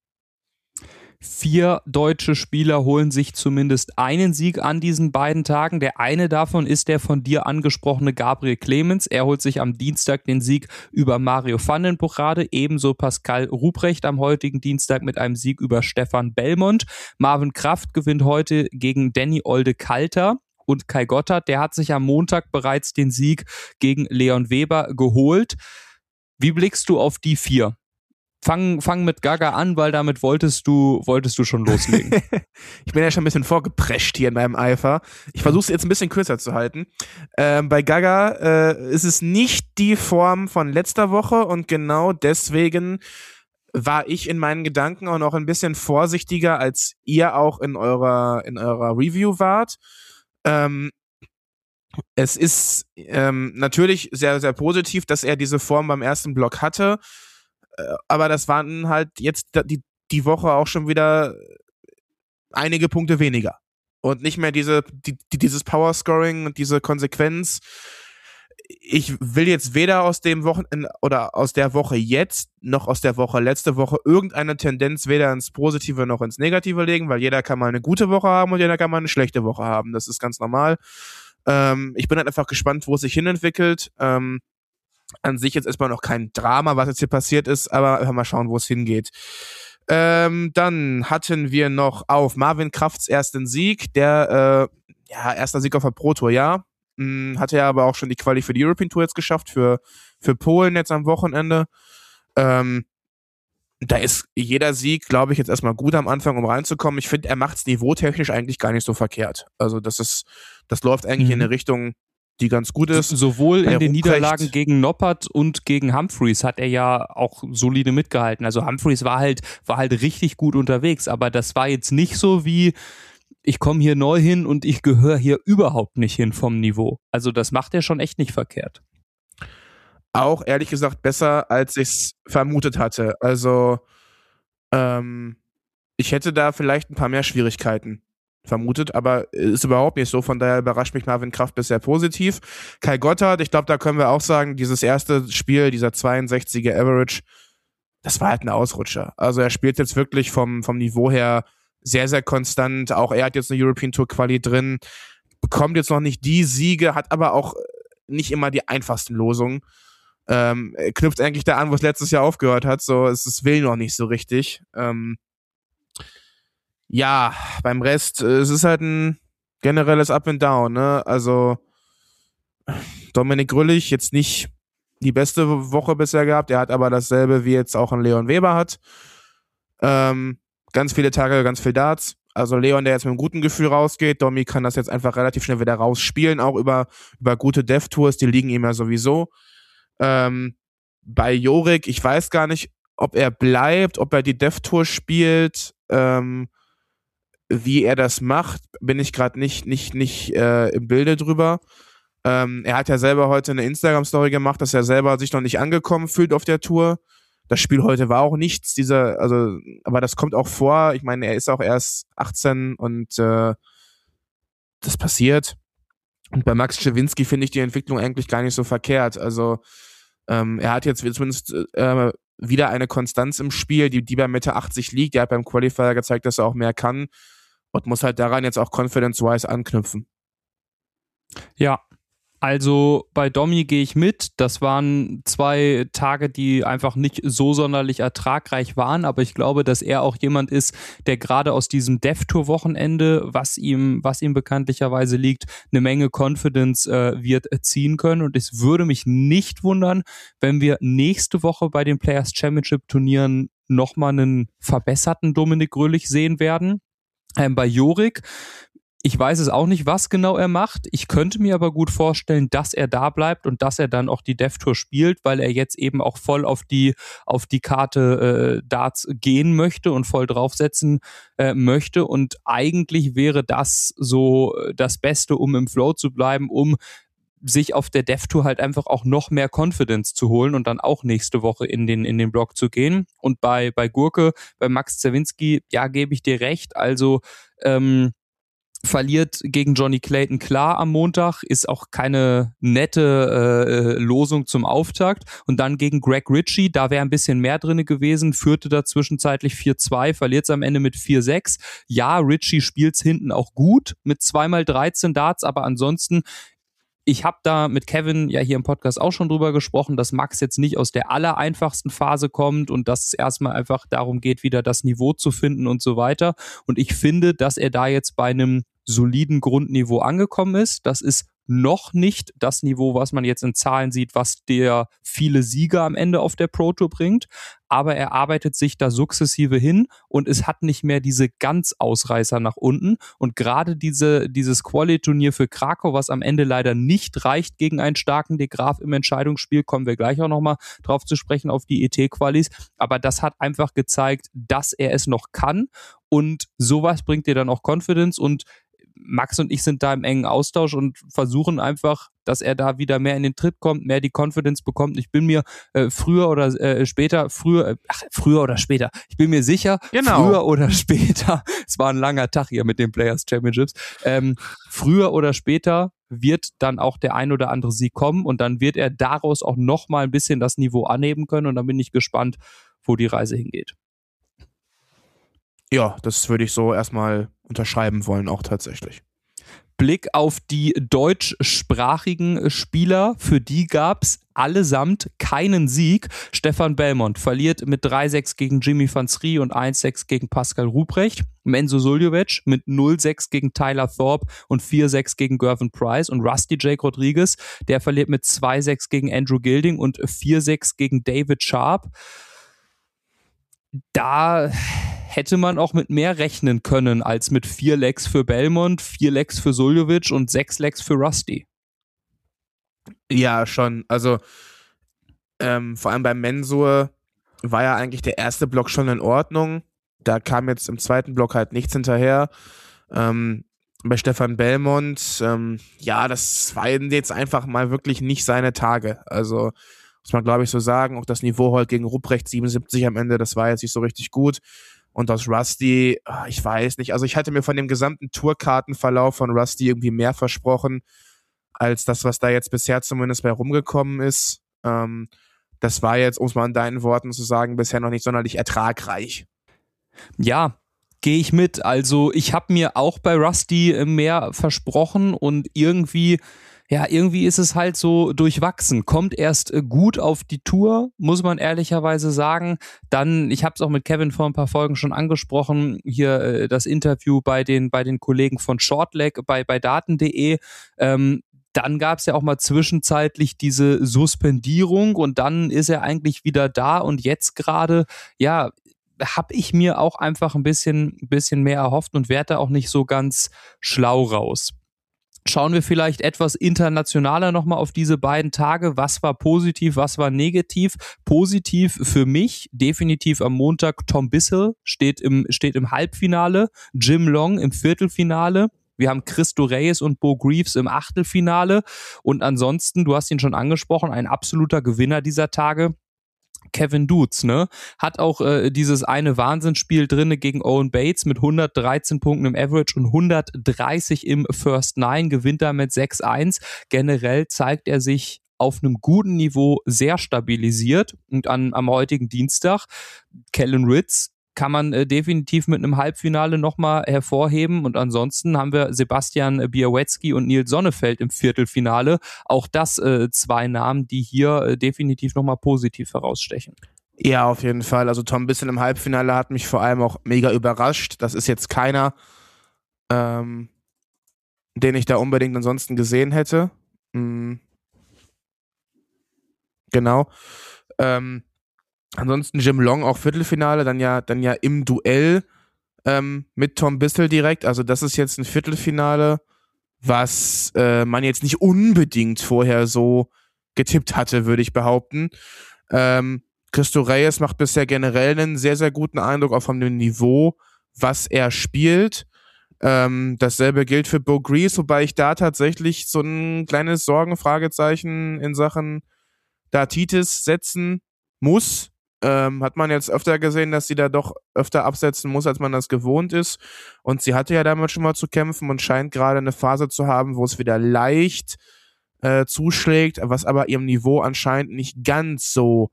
4 deutsche Spieler holen sich zumindest einen Sieg an diesen beiden Tagen. Der eine davon ist der von dir angesprochene Gabriel Clemens. Er holt sich am Dienstag den Sieg über Mario van den Boekhade, ebenso Pascal Ruprecht am heutigen Dienstag mit einem Sieg über Stefan Belmont. Marvin Kraft gewinnt heute gegen Danny Olde-Kalter. Und Kai Gottard, der hat sich am Montag bereits den Sieg gegen Leon Weber geholt. Wie blickst du auf die 4? Fang mit Gaga an, weil damit wolltest du schon loslegen. Ich bin ja schon ein bisschen vorgeprescht hier in meinem Eifer. Ich versuche es jetzt ein bisschen kürzer zu halten. Bei Gaga ist es nicht die Form von letzter Woche und genau deswegen war ich in meinen Gedanken auch noch ein bisschen vorsichtiger, als ihr auch in eurer Review wart. Es ist natürlich sehr, sehr positiv, dass er diese Form beim ersten Block hatte, aber das waren halt jetzt die Woche auch schon wieder einige Punkte weniger und nicht mehr dieses Power-Scoring und diese Konsequenz. Ich will jetzt weder aus dem Wochenende oder aus der Woche jetzt noch aus der Woche letzte Woche irgendeine Tendenz weder ins Positive noch ins Negative legen, weil jeder kann mal eine gute Woche haben und jeder kann mal eine schlechte Woche haben. Das ist ganz normal. Ich bin halt einfach gespannt, wo es sich hinentwickelt. An sich jetzt erstmal noch kein Drama, was jetzt hier passiert ist, aber einfach mal schauen, wo es hingeht. Dann hatten wir noch auf Marvin Krafts ersten Sieg, der erster Sieg auf der Pro Tour, ja. Hatte ja aber auch schon die Quali für die European Tour jetzt geschafft, für Polen jetzt am Wochenende. Da ist jeder Sieg, glaube ich, jetzt erstmal gut am Anfang, um reinzukommen. Ich finde, er macht es niveautechnisch eigentlich gar nicht so verkehrt. Also das läuft eigentlich in eine Richtung, die ganz gut ist. Sowohl in den Niederlagen gegen Noppert und gegen Humphreys hat er ja auch solide mitgehalten. Also Humphreys war halt richtig gut unterwegs, aber das war jetzt nicht so wie ich komme hier neu hin und ich gehöre hier überhaupt nicht hin vom Niveau. Also das macht er schon echt nicht verkehrt. Auch ehrlich gesagt besser, als ich es vermutet hatte. Also ich hätte da vielleicht ein paar mehr Schwierigkeiten vermutet, aber ist überhaupt nicht so. Von daher überrascht mich Marvin Kraft bisher positiv. Kai Gottard, ich glaube, da können wir auch sagen, dieses erste Spiel, dieser 62er Average, das war halt ein Ausrutscher. Also er spielt jetzt wirklich vom Niveau her sehr, sehr konstant. Auch er hat jetzt eine European Tour Quali drin, bekommt jetzt noch nicht die Siege, hat aber auch nicht immer die einfachsten Losungen. Knüpft eigentlich da an, wo es letztes Jahr aufgehört hat. So, es will noch nicht so richtig. Ja, beim Rest, es ist halt ein generelles Up and Down, ne? Also Dominik Grüllich jetzt nicht die beste Woche bisher gehabt, er hat aber dasselbe wie jetzt auch ein Leon Weber hat. Ganz viele Tage, ganz viel Darts. Also Leon, der jetzt mit einem guten Gefühl rausgeht, Domi kann das jetzt einfach relativ schnell wieder rausspielen, auch über gute Dev-Tours, die liegen ihm ja sowieso. bei Jorik, ich weiß gar nicht, ob er bleibt, ob er die Dev-Tour spielt, wie er das macht, bin ich gerade nicht im Bilde drüber. Er hat ja selber heute eine Instagram-Story gemacht, dass er selber sich noch nicht angekommen fühlt auf der Tour. Das Spiel heute war auch nichts, aber das kommt auch vor. Ich meine, er ist auch erst 18 und das passiert. Und bei Max Szczevinski finde ich die Entwicklung eigentlich gar nicht so verkehrt. Also er hat jetzt zumindest wieder eine Konstanz im Spiel, die bei Mitte 80 liegt. Er hat beim Qualifier gezeigt, dass er auch mehr kann und muss halt daran jetzt auch confidence-wise anknüpfen. Ja, also bei Domi gehe ich mit. Das waren 2 Tage, die einfach nicht so sonderlich ertragreich waren, aber ich glaube, dass er auch jemand ist, der gerade aus diesem Dev-Tour-Wochenende, was ihm bekanntlicherweise liegt, eine Menge Confidence wird ziehen können, und es würde mich nicht wundern, wenn wir nächste Woche bei den Players Championship Turnieren nochmal einen verbesserten Dominik Grölich sehen werden. Bei Jorik, ich weiß es auch nicht, was genau er macht. Ich könnte mir aber gut vorstellen, dass er da bleibt und dass er dann auch die Dev-Tour spielt, weil er jetzt eben auch voll auf die Karte Darts gehen möchte und voll draufsetzen möchte. Und eigentlich wäre das so das Beste, um im Flow zu bleiben, um sich auf der Dev-Tour halt einfach auch noch mehr Confidence zu holen und dann auch nächste Woche in den Block zu gehen. Und bei Gurke, bei Max Czerwinski, ja, gebe ich dir recht. Also verliert gegen Johnny Clayton klar am Montag, ist auch keine nette Losung zum Auftakt. Und dann gegen Greg Ritchie, da wäre ein bisschen mehr drin gewesen, führte da zwischenzeitlich 4-2, verliert es am Ende mit 4-6. Ja, Ritchie spielt's hinten auch gut mit 2x13 Darts, aber ansonsten, ich habe da mit Kevin ja hier im Podcast auch schon drüber gesprochen, dass Max jetzt nicht aus der allereinfachsten Phase kommt und dass es erstmal einfach darum geht, wieder das Niveau zu finden und so weiter. Und ich finde, dass er da jetzt bei einem soliden Grundniveau angekommen ist. Das ist noch nicht das Niveau, was man jetzt in Zahlen sieht, was der viele Siege am Ende auf der Pro Tour bringt. Aber er arbeitet sich da sukzessive hin und es hat nicht mehr diese ganz Ausreißer nach unten. Und gerade dieses Quali-Turnier für Krakau, was am Ende leider nicht reicht gegen einen starken De Graaf im Entscheidungsspiel, kommen wir gleich auch nochmal drauf zu sprechen, auf die ET-Qualis. Aber das hat einfach gezeigt, dass er es noch kann. Und sowas bringt dir dann auch Confidence, und Max und ich sind da im engen Austausch und versuchen einfach, dass er da wieder mehr in den Tritt kommt, mehr die Confidence bekommt. Ich bin mir früher oder später, ich bin mir sicher, genau, früher oder später, es war ein langer Tag hier mit den Players Championships, früher oder später wird dann auch der ein oder andere Sieg kommen und dann wird er daraus auch nochmal ein bisschen das Niveau anheben können, und dann bin ich gespannt, wo die Reise hingeht. Ja, das würde ich so erstmal unterschreiben wollen, auch tatsächlich. Blick auf die deutschsprachigen Spieler, für die gab es allesamt keinen Sieg. Stefan Belmont verliert mit 3-6 gegen Jimmy van Srie und 1-6 gegen Pascal Ruprecht. Menzo Suljovic mit 0-6 gegen Tyler Thorpe und 4-6 gegen Gervin Price. Und Rusty Jake Rodriguez, der verliert mit 2-6 gegen Andrew Gilding und 4-6 gegen David Sharp. Da hätte man auch mit mehr rechnen können als mit 4 Legs für Belmont, 4 Legs für Suljovic und 6 Legs für Rusty. Ja, schon. Also vor allem beim Mensur war ja eigentlich der erste Block schon in Ordnung. Da kam jetzt im zweiten Block halt nichts hinterher. Bei Stefan Belmont, das waren jetzt einfach mal wirklich nicht seine Tage. Also muss man, glaube ich, so sagen. Auch das Niveau heute gegen Ruprecht 77 am Ende, das war jetzt nicht so richtig gut. Und aus Rusty, ich weiß nicht. Also ich hatte mir von dem gesamten Tourkartenverlauf von Rusty irgendwie mehr versprochen, als das, was da jetzt bisher zumindest bei rumgekommen ist. Das war jetzt, um es mal in deinen Worten zu sagen, bisher noch nicht sonderlich ertragreich. Ja, gehe ich mit. Also ich habe mir auch bei Rusty mehr versprochen und irgendwie ist es halt so durchwachsen. Kommt erst gut auf die Tour, muss man ehrlicherweise sagen. Dann, ich habe es auch mit Kevin vor ein paar Folgen schon angesprochen, hier das Interview bei den Kollegen von Shortleg bei daten.de. Dann gab es ja auch mal zwischenzeitlich diese Suspendierung und dann ist er eigentlich wieder da, und jetzt gerade, habe ich mir auch einfach ein bisschen mehr erhofft und werde da auch nicht so ganz schlau raus. Schauen wir vielleicht etwas internationaler nochmal auf diese beiden Tage. Was war positiv, was war negativ? Positiv für mich definitiv am Montag Tom Bissell steht im Halbfinale, Jim Long im Viertelfinale. Wir haben Cristo Reyes und Bo Greaves im Achtelfinale. Und ansonsten, du hast ihn schon angesprochen, ein absoluter Gewinner dieser Tage. Kevin Dutz, ne? Hat auch dieses eine Wahnsinnsspiel drinne gegen Owen Bates mit 113 Punkten im Average und 130 im First Nine, gewinnt da mit 6-1. Generell zeigt er sich auf einem guten Niveau sehr stabilisiert. Und am heutigen Dienstag, Kellen Ritz, kann man definitiv mit einem Halbfinale nochmal hervorheben. Und ansonsten haben wir Sebastian Białowski und Nils Sonnefeld im Viertelfinale. Auch das zwei Namen, die hier definitiv nochmal positiv herausstechen. Ja, auf jeden Fall. Also Tom Bissell im Halbfinale hat mich vor allem auch mega überrascht. Das ist jetzt keiner, den ich da unbedingt ansonsten gesehen hätte. Genau. Ansonsten Jim Long auch Viertelfinale, dann ja im Duell mit Tom Bissell direkt. Also das ist jetzt ein Viertelfinale, was man jetzt nicht unbedingt vorher so getippt hatte, würde ich behaupten. Cristo Reyes macht bisher generell einen sehr, sehr guten Eindruck, auch von dem Niveau, was er spielt. Dasselbe gilt für Bo Greaves, wobei ich da tatsächlich so ein kleines Sorgenfragezeichen in Sachen Datitis setzen muss. Hat man jetzt öfter gesehen, dass sie da doch öfter absetzen muss, als man das gewohnt ist. Und sie hatte ja damals schon mal zu kämpfen und scheint gerade eine Phase zu haben, wo es wieder leicht zuschlägt, was aber ihrem Niveau anscheinend nicht ganz so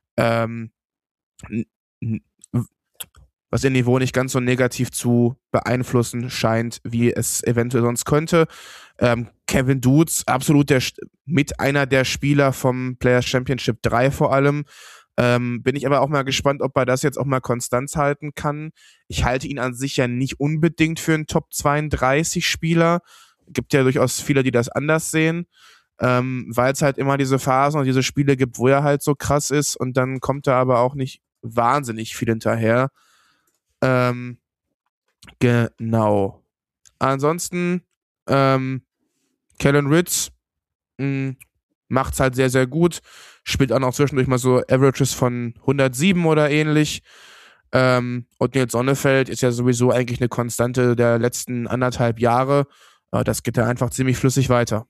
was ihr Niveau nicht ganz so negativ zu beeinflussen scheint, wie es eventuell sonst könnte. Kevin Dutz, absolut mit einer der Spieler vom Players Championship 3 vor allem. Bin ich aber auch mal gespannt, ob er das jetzt auch mal konstant halten kann. Ich halte ihn an sich ja nicht unbedingt für einen Top 32 Spieler. Gibt ja durchaus viele, die das anders sehen. Weil es halt immer diese Phasen und diese Spiele gibt, wo er halt so krass ist und dann kommt er aber auch nicht wahnsinnig viel hinterher. Genau. Ansonsten Kellen Ritz macht's halt sehr, sehr gut. Spielt auch noch zwischendurch mal so Averages von 107 oder ähnlich. Und Nils Sonnefeld ist ja sowieso eigentlich eine Konstante der letzten 1,5 Jahre. Das geht da einfach ziemlich flüssig weiter.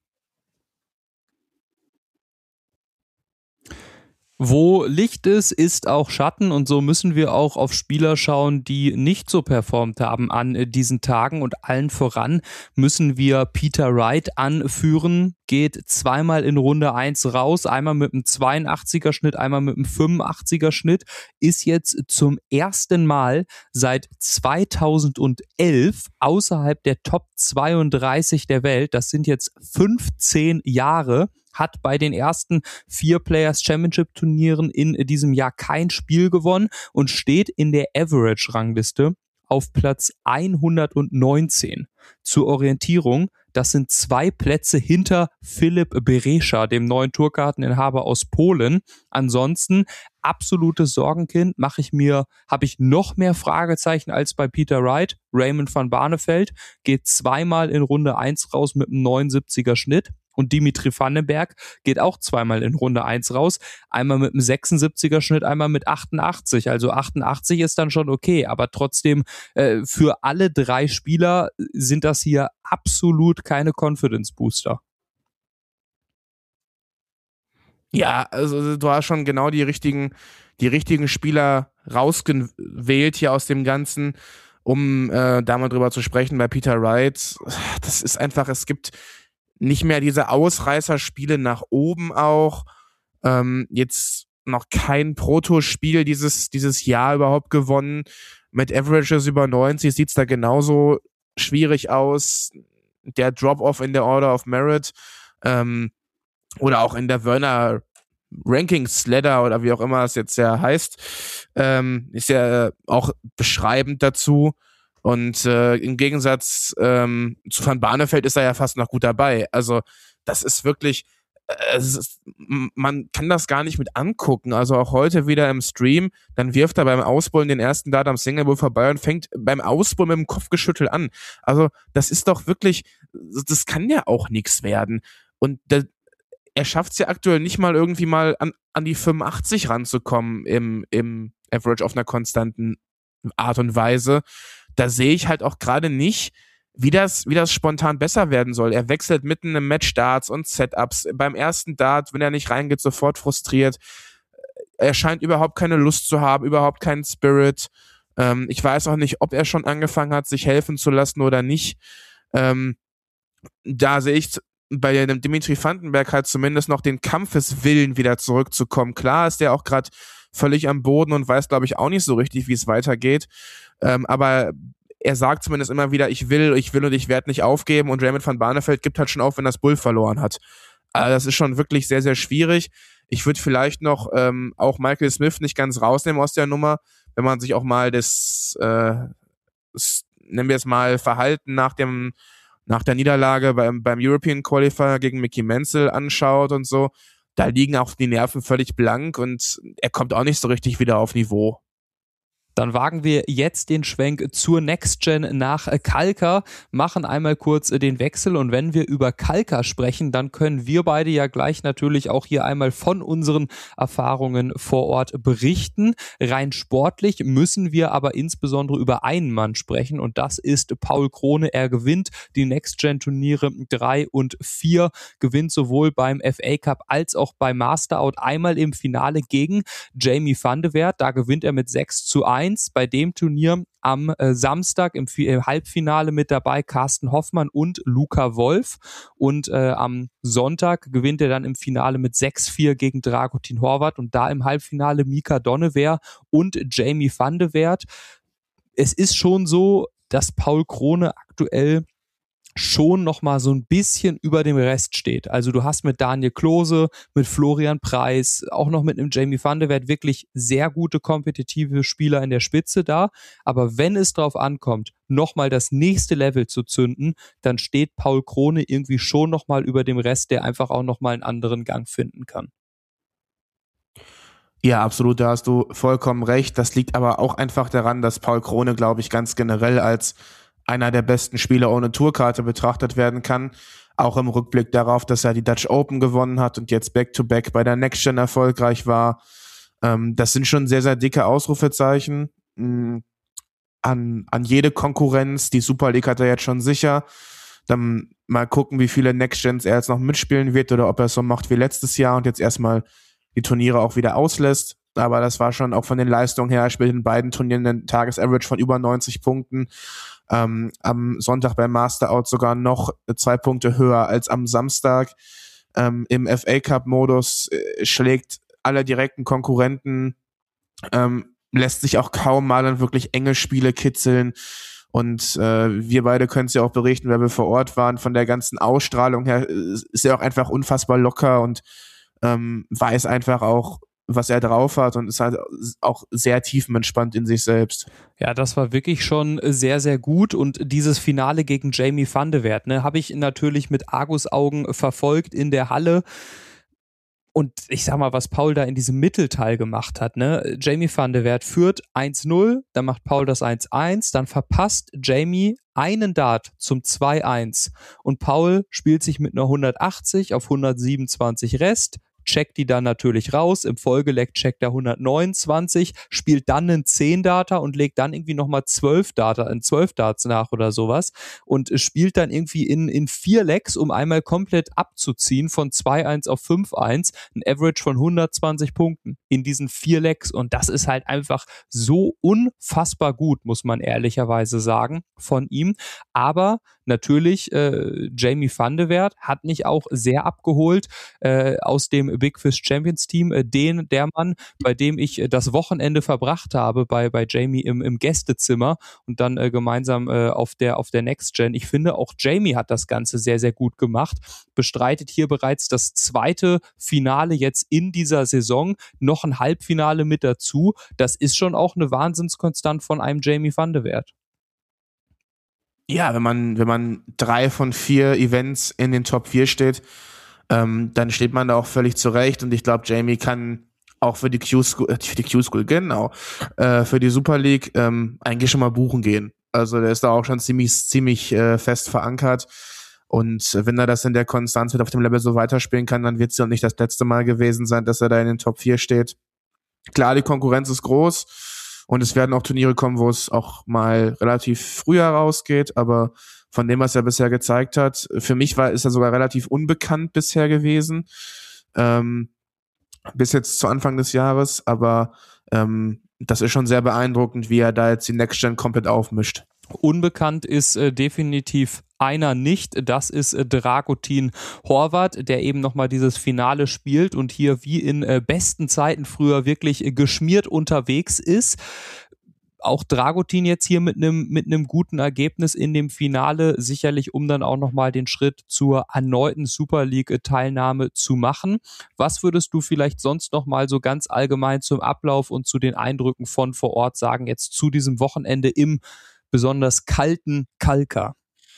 Wo Licht ist auch Schatten und so müssen wir auch auf Spieler schauen, die nicht so performt haben an diesen Tagen und allen voran müssen wir Peter Wright anführen, geht zweimal in Runde 1 raus, einmal mit einem 82er Schnitt, einmal mit einem 85er Schnitt, ist jetzt zum ersten Mal seit 2011 außerhalb der Top 32 der Welt, das sind jetzt 15 Jahre, hat bei den ersten 4 Players Championship Turnieren in diesem Jahr kein Spiel gewonnen und steht in der Average-Rangliste auf Platz 119. Zur Orientierung, das sind 2 Plätze hinter Filip Beresha, dem neuen Tourkarteninhaber aus Polen. Ansonsten absolutes Sorgenkind, habe ich noch mehr Fragezeichen als bei Peter Wright. Raymond van Barneveld geht zweimal in Runde 1 raus mit einem 79er Schnitt. Und Dimitri Vandenberg geht auch zweimal in Runde 1 raus. Einmal mit einem 76er Schnitt, einmal mit 88. Also 88 ist dann schon okay. Aber trotzdem, für alle 3 Spieler sind das hier absolut keine Confidence Booster. Ja, also du hast schon genau die richtigen Spieler rausgewählt hier aus dem Ganzen, um da mal drüber zu sprechen. Bei Peter Wright, das ist einfach, es gibt nicht mehr diese Ausreißerspiele nach oben auch. Jetzt noch kein Protospiel dieses Jahr überhaupt gewonnen. Mit Averages über 90 sieht's da genauso schwierig aus. Der Drop-Off in der Order of Merit oder auch in der Werner Rankings Ladder oder wie auch immer es jetzt ja heißt, ist ja auch beschreibend dazu. Und im Gegensatz zu Van Barneveld ist er ja fast noch gut dabei. Also das ist wirklich man kann das gar nicht mit angucken. Also auch heute wieder im Stream, dann wirft er beim Ausbowlen den ersten Dart am Single Ball vorbei und fängt beim Ausbowlen mit dem Kopfgeschüttel an. Also das ist doch wirklich, das kann ja auch nichts werden. Und er schafft es ja aktuell nicht mal irgendwie mal an die 85 ranzukommen im Average auf einer konstanten Art und Weise. Da sehe ich halt auch gerade nicht, wie das spontan besser werden soll. Er wechselt mitten im Match Darts und Setups. Beim ersten Dart, wenn er nicht reingeht, sofort frustriert. Er scheint überhaupt keine Lust zu haben, überhaupt keinen Spirit. Ich weiß auch nicht, ob er schon angefangen hat, sich helfen zu lassen oder nicht. Da sehe ich bei dem Dimitri Vandenberg halt zumindest noch den Kampfeswillen wieder zurückzukommen. Klar ist der auch gerade völlig am Boden und weiß, glaube ich, auch nicht so richtig, wie es weitergeht. Aber er sagt zumindest immer wieder, ich will und ich werde nicht aufgeben, und Raymond van Barneveld gibt halt schon auf, wenn das Bull verloren hat. Also das ist schon wirklich sehr, sehr schwierig. Ich würde vielleicht noch auch Michael Smith nicht ganz rausnehmen aus der Nummer, wenn man sich auch mal das nennen wir es mal, Verhalten nach der Niederlage beim European Qualifier gegen Mickey Menzel anschaut und so. Da liegen auch die Nerven völlig blank und er kommt auch nicht so richtig wieder auf Niveau. Dann wagen wir jetzt den Schwenk zur Next Gen nach Kalka, machen einmal kurz den Wechsel, und wenn wir über Kalka sprechen, dann können wir beide ja gleich natürlich auch hier einmal von unseren Erfahrungen vor Ort berichten. Rein sportlich müssen wir aber insbesondere über einen Mann sprechen, und das ist Paul Krone. Er gewinnt die Next Gen Turniere 3 und 4, gewinnt sowohl beim FA Cup als auch beim Master Out, einmal im Finale gegen Jamie van de Weert. Da gewinnt er mit 6:1. Bei dem Turnier am Samstag im Halbfinale mit dabei Carsten Hoffmann und Luca Wolf, und am Sonntag gewinnt er dann im Finale mit 6:4 gegen Dragutin Horvat, und da im Halbfinale Mika Donnewehr und Jamie van de Weert. Es ist schon so, dass Paul Krone aktuell schon nochmal so ein bisschen über dem Rest steht. Also du hast mit Daniel Klose, mit Florian Preiss, auch noch mit einem Jamie van de Weert wirklich sehr gute kompetitive Spieler in der Spitze da. Aber wenn es drauf ankommt, nochmal das nächste Level zu zünden, dann steht Paul Krone irgendwie schon nochmal über dem Rest, der einfach auch nochmal einen anderen Gang finden kann. Ja, absolut, da hast du vollkommen recht. Das liegt aber auch einfach daran, dass Paul Krone, glaube ich, ganz generell als einer der besten Spieler ohne Tourkarte betrachtet werden kann. Auch im Rückblick darauf, dass er die Dutch Open gewonnen hat und jetzt Back-to-Back bei der Next Gen erfolgreich war. Das sind schon sehr, sehr dicke Ausrufezeichen an jede Konkurrenz. Die Super League hat er jetzt schon sicher. Dann mal gucken, wie viele Next Gens er jetzt noch mitspielen wird oder ob er es so macht wie letztes Jahr und jetzt erstmal die Turniere auch wieder auslässt. Aber das war schon auch von den Leistungen her, er spielt in beiden Turnieren einen Tagesaverage von über 90 Punkten. Am Sonntag beim Master Out sogar noch 2 Punkte höher als am Samstag. Im FA Cup Modus schlägt alle direkten Konkurrenten, lässt sich auch kaum mal in wirklich enge Spiele kitzeln. Und wir beide können es ja auch berichten, weil wir vor Ort waren. Von der ganzen Ausstrahlung her ist er auch einfach unfassbar locker und weiß einfach auch, was er drauf hat, und ist halt auch sehr tiefenentspannt in sich selbst. Ja, das war wirklich schon sehr, sehr gut, und dieses Finale gegen Jamie van de Weert, habe ich natürlich mit Argusaugen verfolgt in der Halle. Und ich sag mal, was Paul da in diesem Mittelteil gemacht hat, Jamie van de Weert führt 1:0, dann macht Paul das 1:1, dann verpasst Jamie einen Dart zum 2:1 und Paul spielt sich mit einer 180 auf 127 Rest, checkt die dann natürlich raus, im Folgeleck checkt er 129, spielt dann einen 10-Darter und legt dann irgendwie nochmal 12 Darts nach oder sowas und spielt dann irgendwie in 4 Lecks, um einmal komplett abzuziehen von 2:1 auf 5:1, ein Average von 120 Punkten in diesen 4 Lecks, und das ist halt einfach so unfassbar gut, muss man ehrlicherweise sagen, von ihm. Aber natürlich, Jamie van de Weert hat mich auch sehr abgeholt aus dem Big Fish Champions Team, der Mann, bei dem ich das Wochenende verbracht habe bei Jamie im Gästezimmer und dann gemeinsam auf der Next Gen. Ich finde, auch Jamie hat das Ganze sehr, sehr gut gemacht, bestreitet hier bereits das 2. Finale jetzt in dieser Saison, noch ein Halbfinale mit dazu. Das ist schon auch eine Wahnsinnskonstant von einem Jamie van de Weert. Ja, wenn man 3 von 4 Events in den Top 4 steht, dann steht man da auch völlig zurecht und ich glaube, Jamie kann auch für die Q-School, genau, für die Super League eigentlich schon mal buchen gehen. Also der ist da auch schon ziemlich fest verankert. Und wenn er das in der Konstanz auf dem Level so weiterspielen kann, dann wird es ja nicht das letzte Mal gewesen sein, dass er da in den Top 4 steht. Klar, die Konkurrenz ist groß und es werden auch Turniere kommen, wo es auch mal relativ früher rausgeht, aber von dem, was er bisher gezeigt hat, für mich ist er sogar relativ unbekannt bisher gewesen, bis jetzt zu Anfang des Jahres, aber das ist schon sehr beeindruckend, wie er da jetzt die Next Gen komplett aufmischt. Unbekannt ist definitiv einer nicht, das ist Dragutin Horvath, der eben nochmal dieses Finale spielt und hier wie in besten Zeiten früher wirklich geschmiert unterwegs ist. Auch Dragutin jetzt hier mit einem guten Ergebnis in dem Finale, sicherlich um dann auch nochmal den Schritt zur erneuten Super League-Teilnahme zu machen. Was würdest du vielleicht sonst nochmal so ganz allgemein zum Ablauf und zu den Eindrücken von vor Ort sagen, jetzt zu diesem Wochenende im besonders kalten Kalka?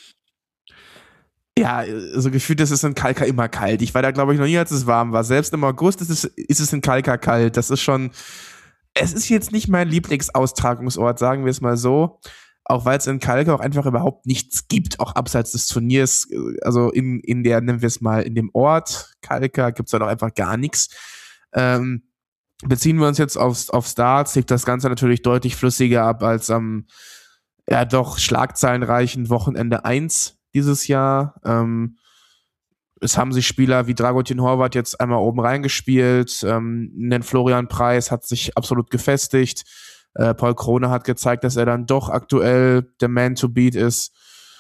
Ja, also gefühlt ist es in Kalka immer kalt. Ich war da, glaube ich, noch nie, als es warm war. Selbst im August ist es in Kalka kalt. Das ist schon, es ist jetzt nicht mein Lieblingsaustragungsort, sagen wir es mal so. Auch weil es in Kalka auch einfach überhaupt nichts gibt, auch abseits des Turniers. Also in der, nennen wir es mal, in dem Ort Kalka gibt's halt auch einfach gar nichts. Beziehen wir uns jetzt auf Starts, liegt das Ganze natürlich deutlich flüssiger ab als am doch schlagzeilenreichen Wochenende 1 dieses Jahr. Es haben sich Spieler wie Dragutin Horvath jetzt einmal oben reingespielt. Den Florian Preiss hat sich absolut gefestigt. Paul Krone hat gezeigt, dass er dann doch aktuell der Man to beat ist.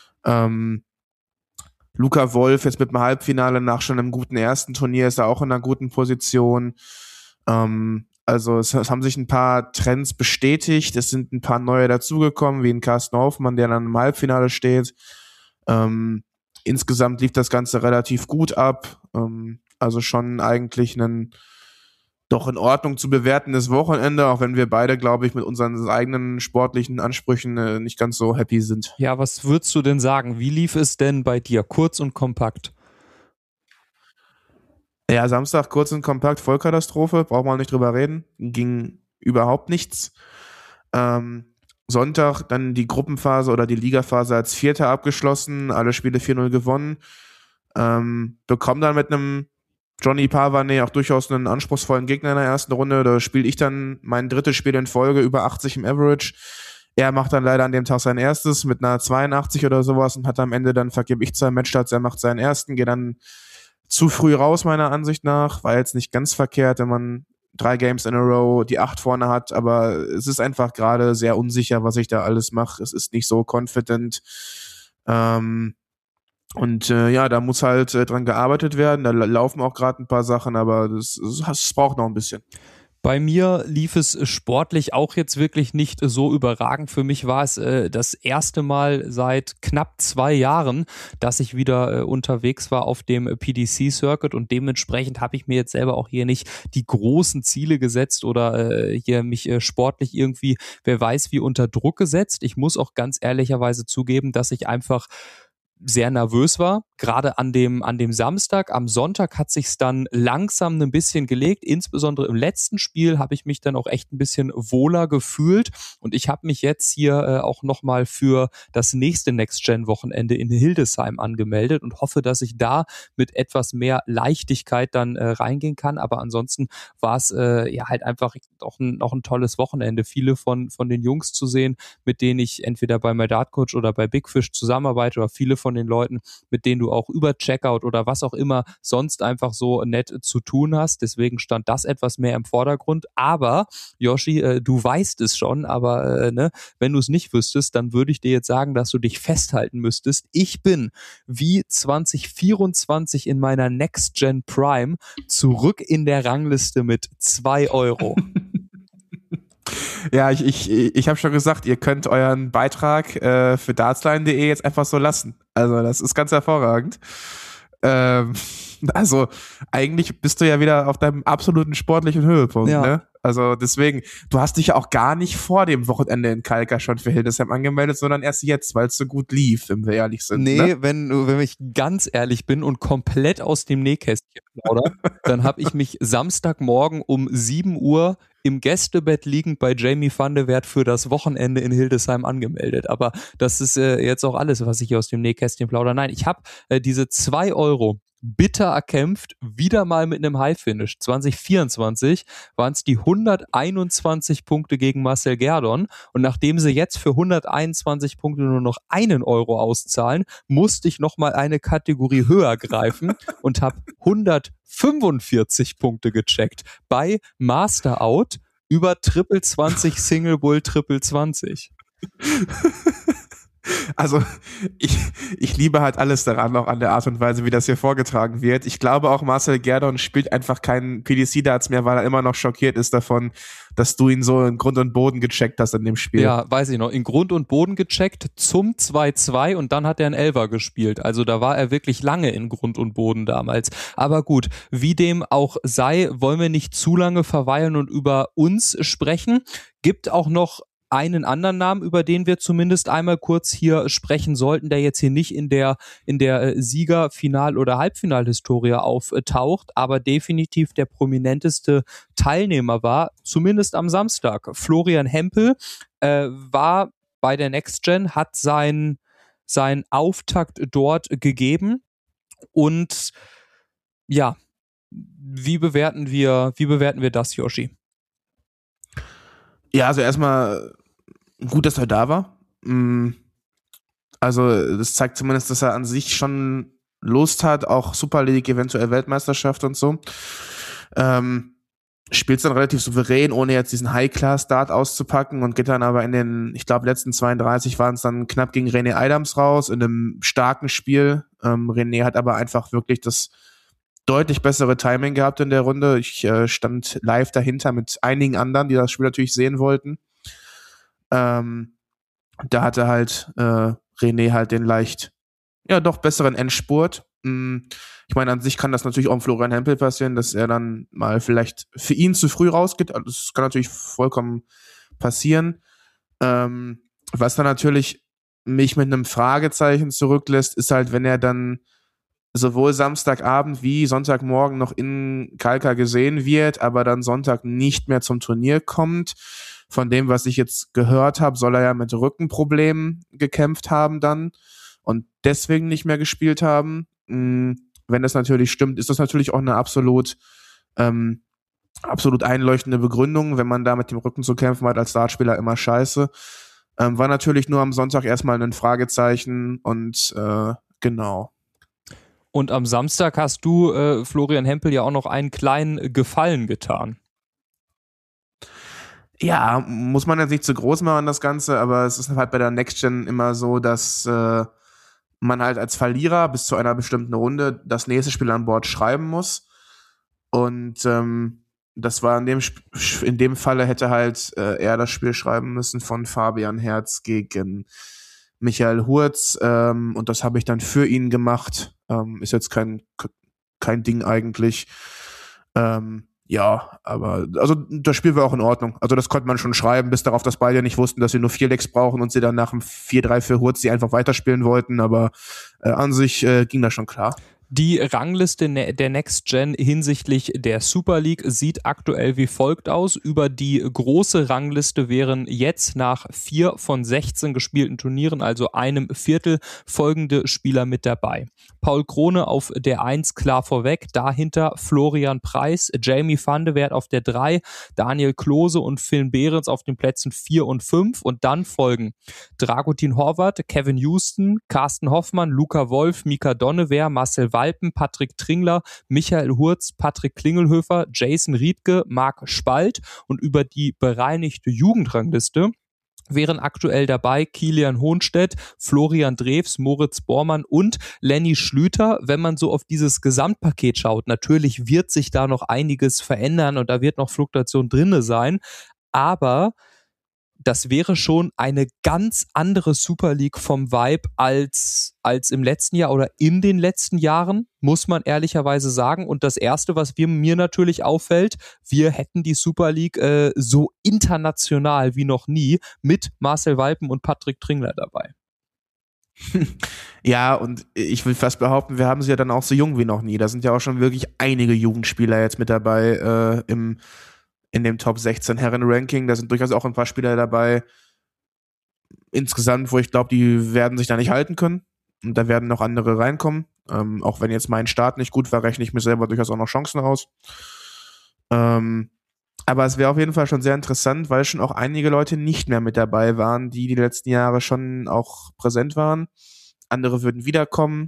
Luca Wolf jetzt mit dem Halbfinale nach schon einem guten ersten Turnier ist er auch in einer guten Position. Also es haben sich ein paar Trends bestätigt. Es sind ein paar neue dazugekommen, wie ein Carsten Hoffmann, der dann im Halbfinale steht. Insgesamt lief das Ganze relativ gut ab. Also schon eigentlich ein doch in Ordnung zu bewertendes Wochenende, auch wenn wir beide, glaube ich, mit unseren eigenen sportlichen Ansprüchen nicht ganz so happy sind. Ja, was würdest du denn sagen? Wie lief es denn bei dir? Kurz und kompakt. Ja, Samstag kurz und kompakt, Vollkatastrophe, braucht man nicht drüber reden. Ging überhaupt nichts. Sonntag dann die Gruppenphase oder die Ligaphase als Vierter abgeschlossen, alle Spiele 4-0 gewonnen. Bekommen dann mit einem Johnny Pavane auch durchaus einen anspruchsvollen Gegner in der ersten Runde. Da spiele ich dann mein drittes Spiel in Folge, über 80 im Average. Er macht dann leider an dem Tag sein erstes mit einer 82 oder sowas und hat am Ende dann, vergebe ich 2 Matchstarts, er macht seinen ersten, geht dann zu früh raus, meiner Ansicht nach. War jetzt nicht ganz verkehrt, wenn man 3 Games in a row die 8 vorne hat, aber es ist einfach gerade sehr unsicher, was ich da alles mache. Es ist nicht so confident. Da muss halt dran gearbeitet werden. Da laufen auch gerade ein paar Sachen, aber es braucht noch ein bisschen. Bei mir lief es sportlich auch jetzt wirklich nicht so überragend. Für mich war es das erste Mal seit knapp 2 Jahren, dass ich wieder unterwegs war auf dem PDC-Circuit und dementsprechend habe ich mir jetzt selber auch hier nicht die großen Ziele gesetzt oder hier mich sportlich irgendwie, wer weiß wie, unter Druck gesetzt. Ich muss auch ganz ehrlicherweise zugeben, dass ich einfach sehr nervös war, gerade an dem Samstag. Am Sonntag hat sich's dann langsam ein bisschen gelegt. Insbesondere im letzten Spiel habe ich mich dann auch echt ein bisschen wohler gefühlt und ich habe mich jetzt hier auch nochmal für das nächste Next-Gen-Wochenende in Hildesheim angemeldet und hoffe, dass ich da mit etwas mehr Leichtigkeit dann reingehen kann. Aber ansonsten war es halt einfach auch ein tolles Wochenende. Viele von den Jungs zu sehen, mit denen ich entweder bei My Dart Coach oder bei Big Fish zusammenarbeite oder viele von den Leuten, mit denen du auch über Checkout oder was auch immer sonst einfach so nett zu tun hast. Deswegen stand das etwas mehr im Vordergrund. Aber, Yoshi, du weißt es schon, aber wenn du es nicht wüsstest, dann würde ich dir jetzt sagen, dass du dich festhalten müsstest. Ich bin wie 2024 in meiner Next Gen Prime zurück in der Rangliste mit 2 Euro. Ja, ich habe schon gesagt, ihr könnt euren Beitrag für dartsline.de jetzt einfach so lassen. Also das ist ganz hervorragend. Also eigentlich bist du ja wieder auf deinem absoluten sportlichen Höhepunkt, ne? Also deswegen, du hast dich ja auch gar nicht vor dem Wochenende in Kalka schon für Hildesheim angemeldet, sondern erst jetzt, weil es so gut lief, wenn wir ehrlich sind. Nee, ne? Wenn ich ganz ehrlich bin und komplett aus dem Nähkästchen plaudere, dann habe ich mich Samstagmorgen um 7 Uhr im Gästebett liegend bei Jamie van de Weert für das Wochenende in Hildesheim angemeldet. Aber das ist jetzt auch alles, was ich hier aus dem Nähkästchen plaudere. Nein, ich habe diese 2 Euro bitter erkämpft, wieder mal mit einem High-Finish. 2024 waren es die 121 Punkte gegen Marcel Gerdon und nachdem sie jetzt für 121 Punkte nur noch 1 Euro auszahlen, musste ich nochmal eine Kategorie höher greifen und habe 145 Punkte gecheckt bei Master Out über Triple 20 Single Bull Triple 20. Also ich liebe halt alles daran, auch an der Art und Weise, wie das hier vorgetragen wird. Ich glaube auch, Marcel Gerdon spielt einfach keinen PDC-Darts mehr, weil er immer noch schockiert ist davon, dass du ihn so in Grund und Boden gecheckt hast in dem Spiel. Ja, weiß ich noch. In Grund und Boden gecheckt zum 2-2 und dann hat er einen Elfer gespielt. Also da war er wirklich lange in Grund und Boden damals. Aber gut, wie dem auch sei, wollen wir nicht zu lange verweilen und über uns sprechen. Gibt auch noch einen anderen Namen, über den wir zumindest einmal kurz hier sprechen sollten, der jetzt hier nicht in der Sieger-, Final- oder Halbfinalhistorie auftaucht, aber definitiv der prominenteste Teilnehmer war, zumindest am Samstag. Florian Hempel war bei der Next Gen, hat seinen Auftakt dort gegeben und ja, wie bewerten wir das, Yoshi? Ja, also erstmal gut, dass er da war. Also das zeigt zumindest, dass er an sich schon Lust hat, auch Super League, eventuell Weltmeisterschaft und so. Spielt dann relativ souverän, ohne jetzt diesen High-Class-Dart auszupacken und geht dann aber in den, ich glaube, letzten 32 waren es dann knapp gegen René Adams raus, in einem starken Spiel. René hat aber einfach wirklich das deutlich bessere Timing gehabt in der Runde. Ich stand live dahinter mit einigen anderen, die das Spiel natürlich sehen wollten. Da hatte halt René halt den leicht, ja doch besseren Endspurt. Ich meine, an sich kann das natürlich auch im Florian Hempel passieren, dass er dann mal vielleicht für ihn zu früh rausgeht. Das kann natürlich vollkommen passieren. Was dann natürlich mich mit einem Fragezeichen zurücklässt, ist halt, wenn er dann sowohl Samstagabend wie Sonntagmorgen noch in Kalka gesehen wird, aber dann Sonntag nicht mehr zum Turnier kommt. Von dem, was ich jetzt gehört habe, soll er ja mit Rückenproblemen gekämpft haben dann und deswegen nicht mehr gespielt haben. Wenn das natürlich stimmt, ist das natürlich auch eine absolut einleuchtende Begründung. Wenn man da mit dem Rücken zu kämpfen hat als Dartspieler, immer scheiße. War natürlich nur am Sonntag erstmal ein Fragezeichen und genau. Und am Samstag hast du Florian Hempel ja auch noch einen kleinen Gefallen getan. Ja, muss man jetzt nicht zu groß machen, das Ganze, aber es ist halt bei der Next Gen immer so, dass man halt als Verlierer bis zu einer bestimmten Runde das nächste Spiel an Bord schreiben muss. Und das war in dem Falle hätte halt er das Spiel schreiben müssen von Fabian Herz gegen Michael Hurz, und das habe ich dann für ihn gemacht. Ist jetzt kein Ding eigentlich. Ja, aber also das Spiel war auch in Ordnung. Also das konnte man schon schreiben, bis darauf, dass beide nicht wussten, dass sie nur 4 Lecks brauchen und sie dann nach dem 4-3 für Hurz sie einfach weiterspielen wollten. Aber an sich ging das schon klar. Die Rangliste der Next Gen hinsichtlich der Super League sieht aktuell wie folgt aus. Über die große Rangliste wären jetzt nach 4 von 16 gespielten Turnieren, also einem Viertel, folgende Spieler mit dabei. Paul Krone auf der 1 klar vorweg, dahinter Florian Preiss, Jamie van de Weert auf der 3, Daniel Klose und Finn Behrens auf den Plätzen 4 und 5 und dann folgen Dragutin Horvath, Kevin Houston, Carsten Hoffmann, Luca Wolf, Mika Donnewehr, Marcel Walpen, Patrick Tringler, Michael Hurz, Patrick Klingelhöfer, Jason Riedke, Marc Spalt und über die bereinigte Jugendrangliste wären aktuell dabei Kilian Hohnstedt, Florian Drews, Moritz Bormann und Lenny Schlüter. Wenn man so auf dieses Gesamtpaket schaut, natürlich wird sich da noch einiges verändern und da wird noch Fluktuation drinne sein, aber das wäre schon eine ganz andere Super League vom Vibe als im letzten Jahr oder in den letzten Jahren, muss man ehrlicherweise sagen. Und das Erste, was mir natürlich auffällt, wir hätten die Super League so international wie noch nie mit Marcel Walpen und Patrick Tringler dabei. Ja, und ich will fast behaupten, wir haben sie ja dann auch so jung wie noch nie. Da sind ja auch schon wirklich einige Jugendspieler jetzt mit dabei in dem Top 16 Herren-Ranking. Da sind durchaus auch ein paar Spieler dabei insgesamt, wo ich glaube, die werden sich da nicht halten können. Und da werden noch andere reinkommen. Auch wenn jetzt mein Start nicht gut war, rechne ich mir selber durchaus auch noch Chancen aus. Aber es wäre auf jeden Fall schon sehr interessant, weil schon auch einige Leute nicht mehr mit dabei waren, die letzten Jahre schon auch präsent waren. Andere würden wiederkommen.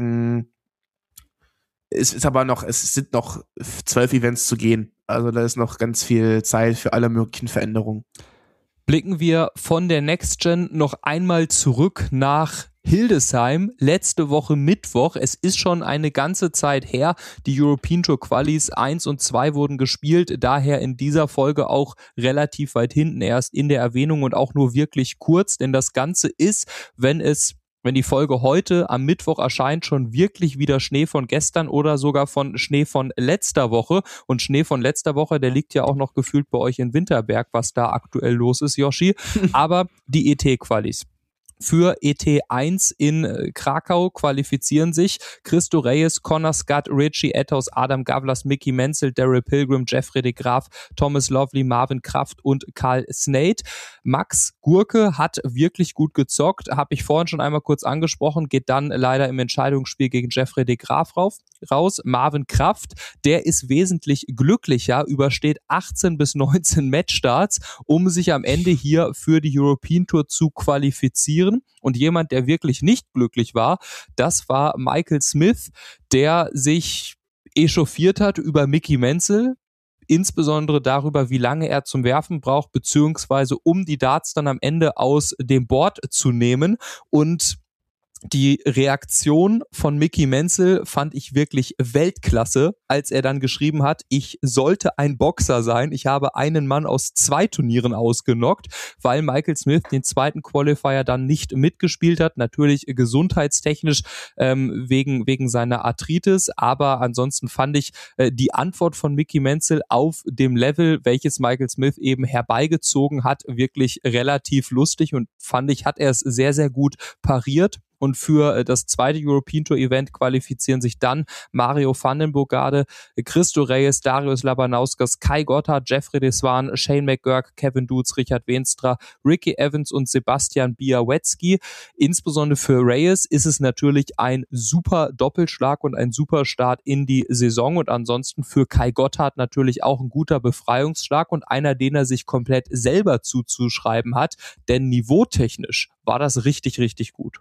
Es sind noch 12 Events zu gehen. Also da ist noch ganz viel Zeit für alle möglichen Veränderungen. Blicken wir von der Next Gen noch einmal zurück nach Hildesheim, letzte Woche Mittwoch. Es ist schon eine ganze Zeit her. Die European Tour Qualis 1 und 2 wurden gespielt, daher in dieser Folge auch relativ weit hinten erst in der Erwähnung und auch nur wirklich kurz, denn das Ganze ist, wenn die Folge heute am Mittwoch erscheint, schon wirklich wieder Schnee von gestern oder sogar von Schnee von letzter Woche. Und Schnee von letzter Woche, der liegt ja auch noch gefühlt bei euch in Winterberg, was da aktuell los ist, Yoshi. Aber die ET-Qualis. Für ET1 in Krakau qualifizieren sich Christo Reyes, Connor Scott, Richie Etthaus, Adam Gavlas, Mickey Menzel, Daryl Pilgrim, Jeffrey de Graaf, Thomas Lovely, Marvin Kraft und Karl Snate. Max Gurke hat wirklich gut gezockt, habe ich vorhin schon einmal kurz angesprochen, geht dann leider im Entscheidungsspiel gegen Jeffrey de Graaf raus. Marvin Kraft, der ist wesentlich glücklicher, übersteht 18 bis 19 Matchstarts, um sich am Ende hier für die European Tour zu qualifizieren. Und jemand, der wirklich nicht glücklich war, das war Michael Smith, der sich echauffiert hat über Mickey Menzel, insbesondere darüber, wie lange er zum Werfen braucht, beziehungsweise um die Darts dann am Ende aus dem Board zu nehmen. Und die Reaktion von Mickey Menzel fand ich wirklich Weltklasse, als er dann geschrieben hat, ich sollte ein Boxer sein. Ich habe einen Mann aus 2 Turnieren ausgenockt, weil Michael Smith den zweiten Qualifier dann nicht mitgespielt hat. Natürlich gesundheitstechnisch wegen seiner Arthritis, aber ansonsten fand ich die Antwort von Mickey Menzel auf dem Level, welches Michael Smith eben herbeigezogen hat, wirklich relativ lustig und fand ich, hat er es sehr, sehr gut pariert. Und für das zweite European Tour Event qualifizieren sich dann Mario van den Bogarde, Christo Reyes, Darius Labanauskas, Kai Gotthard, Jeffrey de Swan, Shane McGurk, Kevin Dutz, Richard Veenstra, Ricky Evans und Sebastian Białecki. Insbesondere für Reyes ist es natürlich ein super Doppelschlag und ein super Start in die Saison und ansonsten für Kai Gotthard natürlich auch ein guter Befreiungsschlag und einer, den er sich komplett selber zuzuschreiben hat, denn niveautechnisch war das richtig, richtig gut.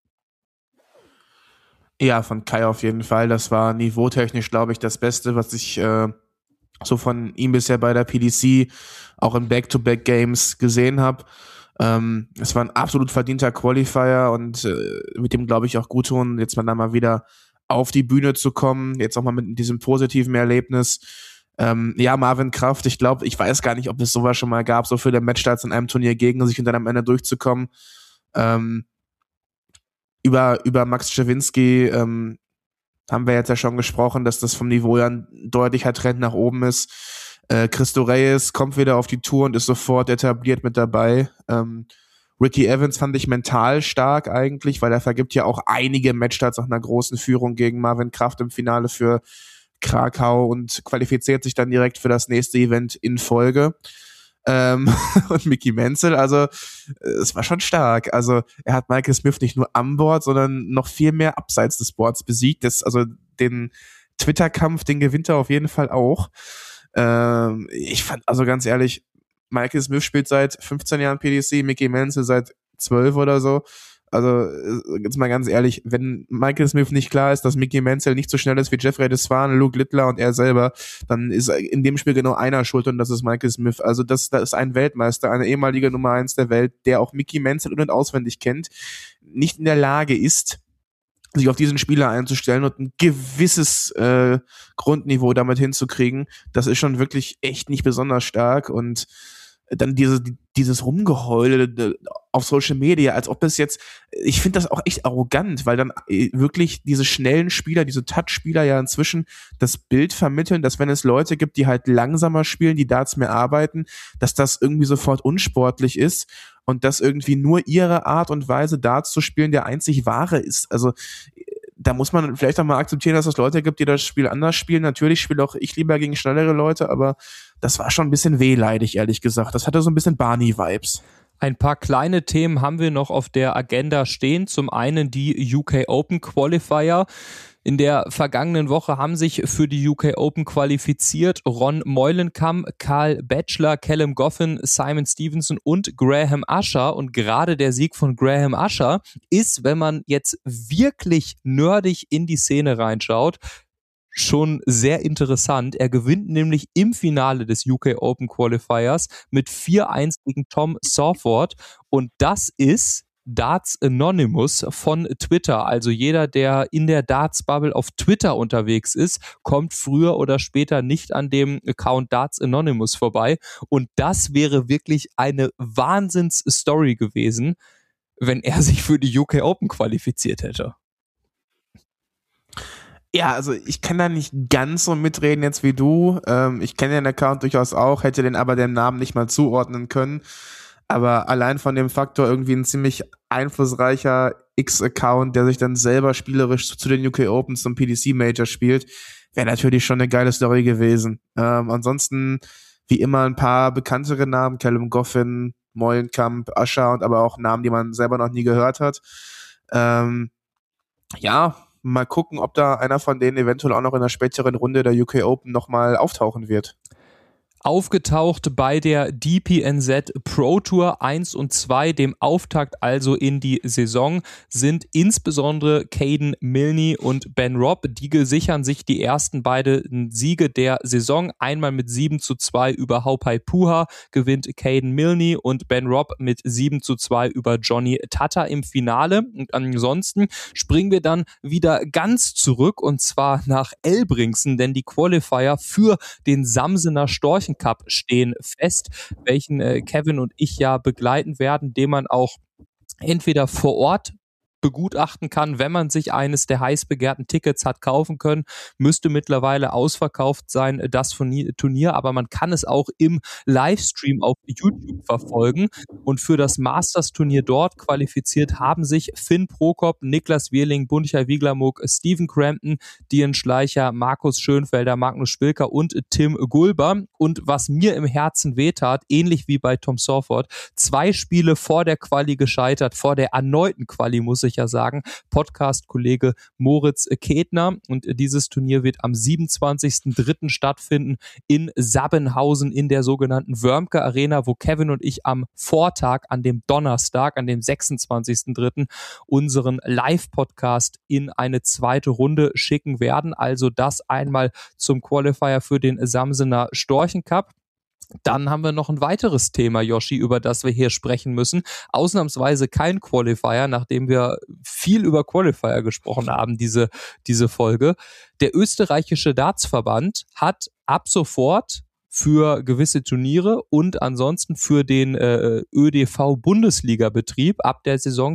Ja, von Kai auf jeden Fall. Das war niveautechnisch, glaube ich, das Beste, was ich so von ihm bisher bei der PDC auch in Back-to-Back-Games gesehen habe. Es war ein absolut verdienter Qualifier und mit dem, glaube ich, auch gut tun, jetzt mal wieder auf die Bühne zu kommen, jetzt auch mal mit diesem positiven Erlebnis. Ja, Marvin Kraft, ich weiß gar nicht, ob es sowas schon mal gab, so viele Matchstarts in einem Turnier gegen sich und dann am Ende durchzukommen. Über Max Czerwinski haben wir jetzt ja schon gesprochen, dass das vom Niveau ja ein deutlicher Trend nach oben ist. Christo Reyes kommt wieder auf die Tour und ist sofort etabliert mit dabei. Ricky Evans fand ich mental stark eigentlich, weil er vergibt ja auch einige Matchstarts nach einer großen Führung gegen Marvin Kraft im Finale für Krakau und qualifiziert sich dann direkt für das nächste Event in Folge. Und Mickey Menzel, also es war schon stark. Also er hat Michael Smith nicht nur am Board, sondern noch viel mehr abseits des Boards besiegt. Also den Twitter-Kampf, den gewinnt er auf jeden Fall auch. Ich fand, also ganz ehrlich, Michael Smith spielt seit 15 Jahren PDC, Mickey Menzel seit 12 oder so. Also jetzt mal ganz ehrlich, wenn Michael Smith nicht klar ist, dass Mickey Menzel nicht so schnell ist wie Jeffrey de Swan, Luke Littler und er selber, dann ist in dem Spiel genau einer schuld und das ist Michael Smith. Also das ist ein Weltmeister, eine ehemalige Nummer 1 der Welt, der auch Mickey Menzel in- und auswendig kennt, nicht in der Lage ist, sich auf diesen Spieler einzustellen und ein gewisses Grundniveau damit hinzukriegen. Das ist schon wirklich echt nicht besonders stark und dann dieses Rumgeheule auf Social Media, als ob es jetzt, ich finde das auch echt arrogant, weil dann wirklich diese schnellen Spieler, diese Touch-Spieler ja inzwischen das Bild vermitteln, dass wenn es Leute gibt, die halt langsamer spielen, die Darts mehr arbeiten, dass das irgendwie sofort unsportlich ist und dass irgendwie nur ihre Art und Weise Darts zu spielen der einzig wahre ist. Also da muss man vielleicht auch mal akzeptieren, dass es Leute gibt, die das Spiel anders spielen. Natürlich spiele auch ich lieber gegen schnellere Leute, aber das war schon ein bisschen wehleidig, ehrlich gesagt. Das hatte so ein bisschen Barney-Vibes. Ein paar kleine Themen haben wir noch auf der Agenda stehen. Zum einen die UK Open Qualifier. In der vergangenen Woche haben sich für die UK Open qualifiziert Ron Meulenkamp, Karl Batchelor, Callum Goffin, Simon Stevenson und Graham Usher. Und gerade der Sieg von Graham Usher ist, wenn man jetzt wirklich nerdig in die Szene reinschaut, schon sehr interessant. Er gewinnt nämlich im Finale des UK Open Qualifiers mit 4-1 gegen Tom Sawford. Und das ist Darts Anonymous von Twitter. Also jeder, der in der Darts-Bubble auf Twitter unterwegs ist, kommt früher oder später nicht an dem Account Darts Anonymous vorbei. Und das wäre wirklich eine Wahnsinns-Story gewesen, wenn er sich für die UK Open qualifiziert hätte. Ja, also ich kann da nicht ganz so mitreden jetzt wie du. Ich kenne den Account durchaus auch, hätte den aber dem Namen nicht mal zuordnen können. Aber allein von dem Faktor irgendwie ein ziemlich einflussreicher X-Account, der sich dann selber spielerisch zu den UK Open zum PDC Major spielt, wäre natürlich schon eine geile Story gewesen. Ansonsten wie immer ein paar bekanntere Namen, Callum Goffin, Meulenkamp, Usher und aber auch Namen, die man selber noch nie gehört hat. Ja, mal gucken, ob da einer von denen eventuell auch noch in der späteren Runde der UK Open nochmal auftauchen wird. Aufgetaucht bei der DPNZ Pro Tour 1 und 2, dem Auftakt also in die Saison, sind insbesondere Caden Milne und Ben Robb. Die sichern sich die ersten beiden Siege der Saison. Einmal mit 7-2 über Haupai Puha gewinnt Caden Milne und Ben Robb mit 7-2 über Johnny Tata im Finale. Und ansonsten springen wir dann wieder ganz zurück und zwar nach Elbringsen, denn die Qualifier für den Samsener Storchen Cup stehen fest, welchen Kevin und ich ja begleiten werden, den man auch entweder vor Ort begutachten kann, wenn man sich eines der heiß begehrten Tickets hat kaufen können. Müsste mittlerweile ausverkauft sein, das Turnier, aber man kann es auch im Livestream auf YouTube verfolgen. Und für das Masters-Turnier dort qualifiziert haben sich Finn Prokop, Niklas Wierling, Buncher Wieglermuck, Steven Crampton, Dian Schleicher, Markus Schönfelder, Magnus Spilker und Tim Gulber. Und was mir im Herzen wehtat, ähnlich wie bei Tom Sawford, 2 Spiele vor der Quali gescheitert, vor der erneuten Quali, muss ich ja sagen, Podcast-Kollege Moritz Ketner. Und dieses Turnier wird am 27.03. stattfinden in Sabbenhausen in der sogenannten Wörmke Arena, wo Kevin und ich am Vortag, an dem Donnerstag, an dem 26.03. unseren Live-Podcast in eine zweite Runde schicken werden. Also das einmal zum Qualifier für den Samsener Storchen Cup. Dann haben wir noch ein weiteres Thema, Yoshi, über das wir hier sprechen müssen. Ausnahmsweise kein Qualifier, nachdem wir viel über Qualifier gesprochen haben, diese Folge. Der österreichische Dartsverband hat ab sofort für gewisse Turniere und ansonsten für den ÖDV-Bundesliga-Betrieb ab der Saison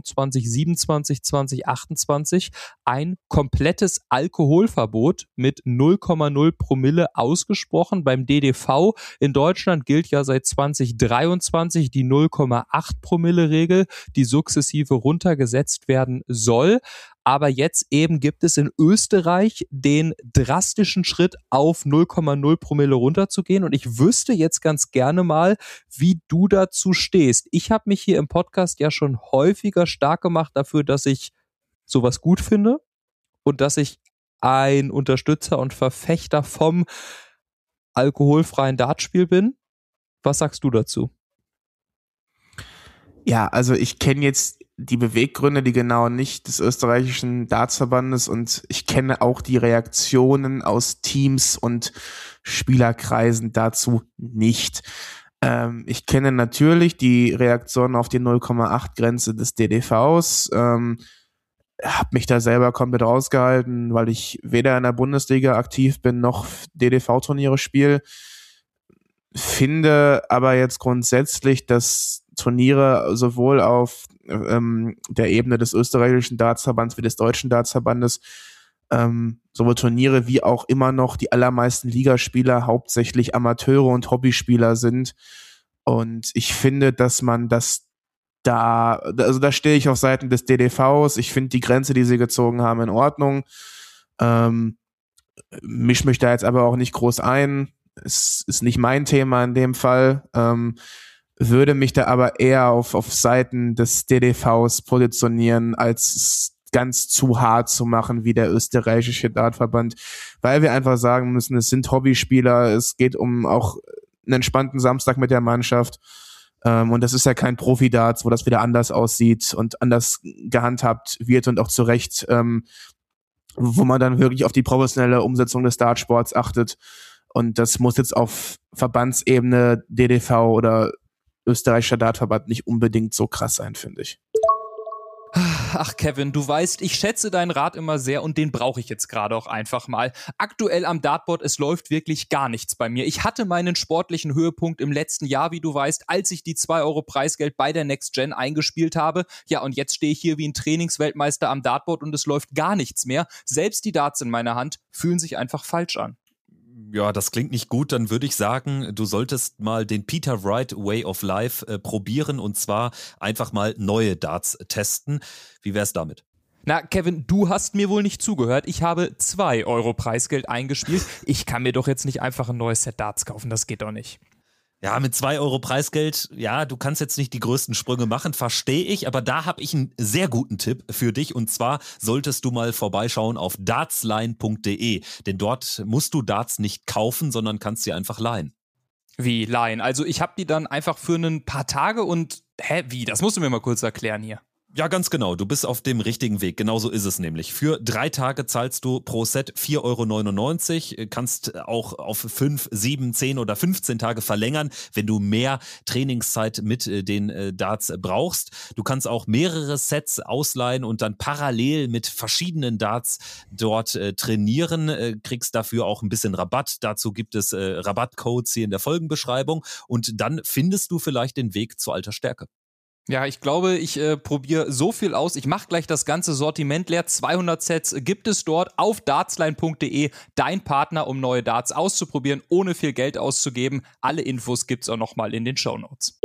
2027/2028 ein komplettes Alkoholverbot mit 0,0 Promille ausgesprochen. Beim DDV in Deutschland gilt ja seit 2023 die 0,8 Promille-Regel, die sukzessive runtergesetzt werden soll. Aber jetzt eben gibt es in Österreich den drastischen Schritt, auf 0,0 Promille runterzugehen. Und ich wüsste jetzt ganz gerne mal, wie du dazu stehst. Ich habe mich hier im Podcast ja schon häufiger stark gemacht dafür, dass ich sowas gut finde und dass ich ein Unterstützer und Verfechter vom alkoholfreien Dartspiel bin. Was sagst du dazu? Ja, also ich kenne jetzt die Beweggründe, die genau nicht des österreichischen Dartsverbandes, und ich kenne auch die Reaktionen aus Teams und Spielerkreisen dazu nicht. Ich kenne natürlich die Reaktion auf die 0,8 Grenze des DDVs, habe mich da selber komplett rausgehalten, weil ich weder in der Bundesliga aktiv bin, noch DDV-Turniere spiele. finde aber jetzt grundsätzlich, dass Turniere sowohl auf der Ebene des österreichischen Dartsverbands wie des deutschen Dartsverbandes sowohl Turniere wie auch immer noch die allermeisten Ligaspieler hauptsächlich Amateure und Hobbyspieler sind. Und ich finde, dass man das da stehe ich auf Seiten des DDVs. Ich finde die Grenze, die sie gezogen haben, in Ordnung. Misch mich da jetzt aber auch nicht groß ein. Es ist nicht mein Thema in dem Fall. Würde mich da aber eher auf Seiten des DDVs positionieren, als ganz zu hart zu machen wie der österreichische Dartverband, weil wir einfach sagen müssen, es sind Hobbyspieler, es geht um auch einen entspannten Samstag mit der Mannschaft, und das ist ja kein Profi-Darts, wo das wieder anders aussieht und anders gehandhabt wird und auch zu Recht, wo man dann wirklich auf die professionelle Umsetzung des Dartsports achtet, und das muss jetzt auf Verbandsebene DDV oder österreichischer Dartverband nicht unbedingt so krass sein, finde ich. Ach Kevin, du weißt, ich schätze deinen Rat immer sehr und den brauche ich jetzt gerade auch einfach mal. Aktuell am Dartboard, es läuft wirklich gar nichts bei mir. Ich hatte meinen sportlichen Höhepunkt im letzten Jahr, wie du weißt, als ich die 2 Euro Preisgeld bei der Next Gen eingespielt habe. Ja, und jetzt stehe ich hier wie ein Trainingsweltmeister am Dartboard und es läuft gar nichts mehr. Selbst die Darts in meiner Hand fühlen sich einfach falsch an. Ja, das klingt nicht gut. Dann würde ich sagen, du solltest mal den Peter Wright Way of Life probieren, und zwar einfach mal neue Darts testen. Wie wär's damit? Na, Kevin, du hast mir wohl nicht zugehört. Ich habe 2 Euro Preisgeld eingespielt. Ich kann mir doch jetzt nicht einfach ein neues Set Darts kaufen. Das geht doch nicht. Ja, mit 2 Euro Preisgeld, ja, du kannst jetzt nicht die größten Sprünge machen, verstehe ich, aber da habe ich einen sehr guten Tipp für dich, und zwar solltest du mal vorbeischauen auf dartsline.de, denn dort musst du Darts nicht kaufen, sondern kannst sie einfach leihen. Wie leihen? Also ich habe die dann einfach für ein paar Tage und, wie? Das musst du mir mal kurz erklären hier. Ja, ganz genau. Du bist auf dem richtigen Weg. Genauso ist es nämlich. Für 3 Tage zahlst du pro Set 4,99 Euro. Kannst auch auf 5, 7, 10 oder 15 Tage verlängern, wenn du mehr Trainingszeit mit den Darts brauchst. Du kannst auch mehrere Sets ausleihen und dann parallel mit verschiedenen Darts dort trainieren. Kriegst dafür auch ein bisschen Rabatt. Dazu gibt es Rabattcodes hier in der Folgenbeschreibung. Und dann findest du vielleicht den Weg zu alter Stärke. Ja, ich glaube, ich probiere so viel aus. Ich mache gleich das ganze Sortiment leer. 200 Sets gibt es dort auf dartsline.de. Dein Partner, um neue Darts auszuprobieren, ohne viel Geld auszugeben. Alle Infos gibt's auch nochmal in den Shownotes.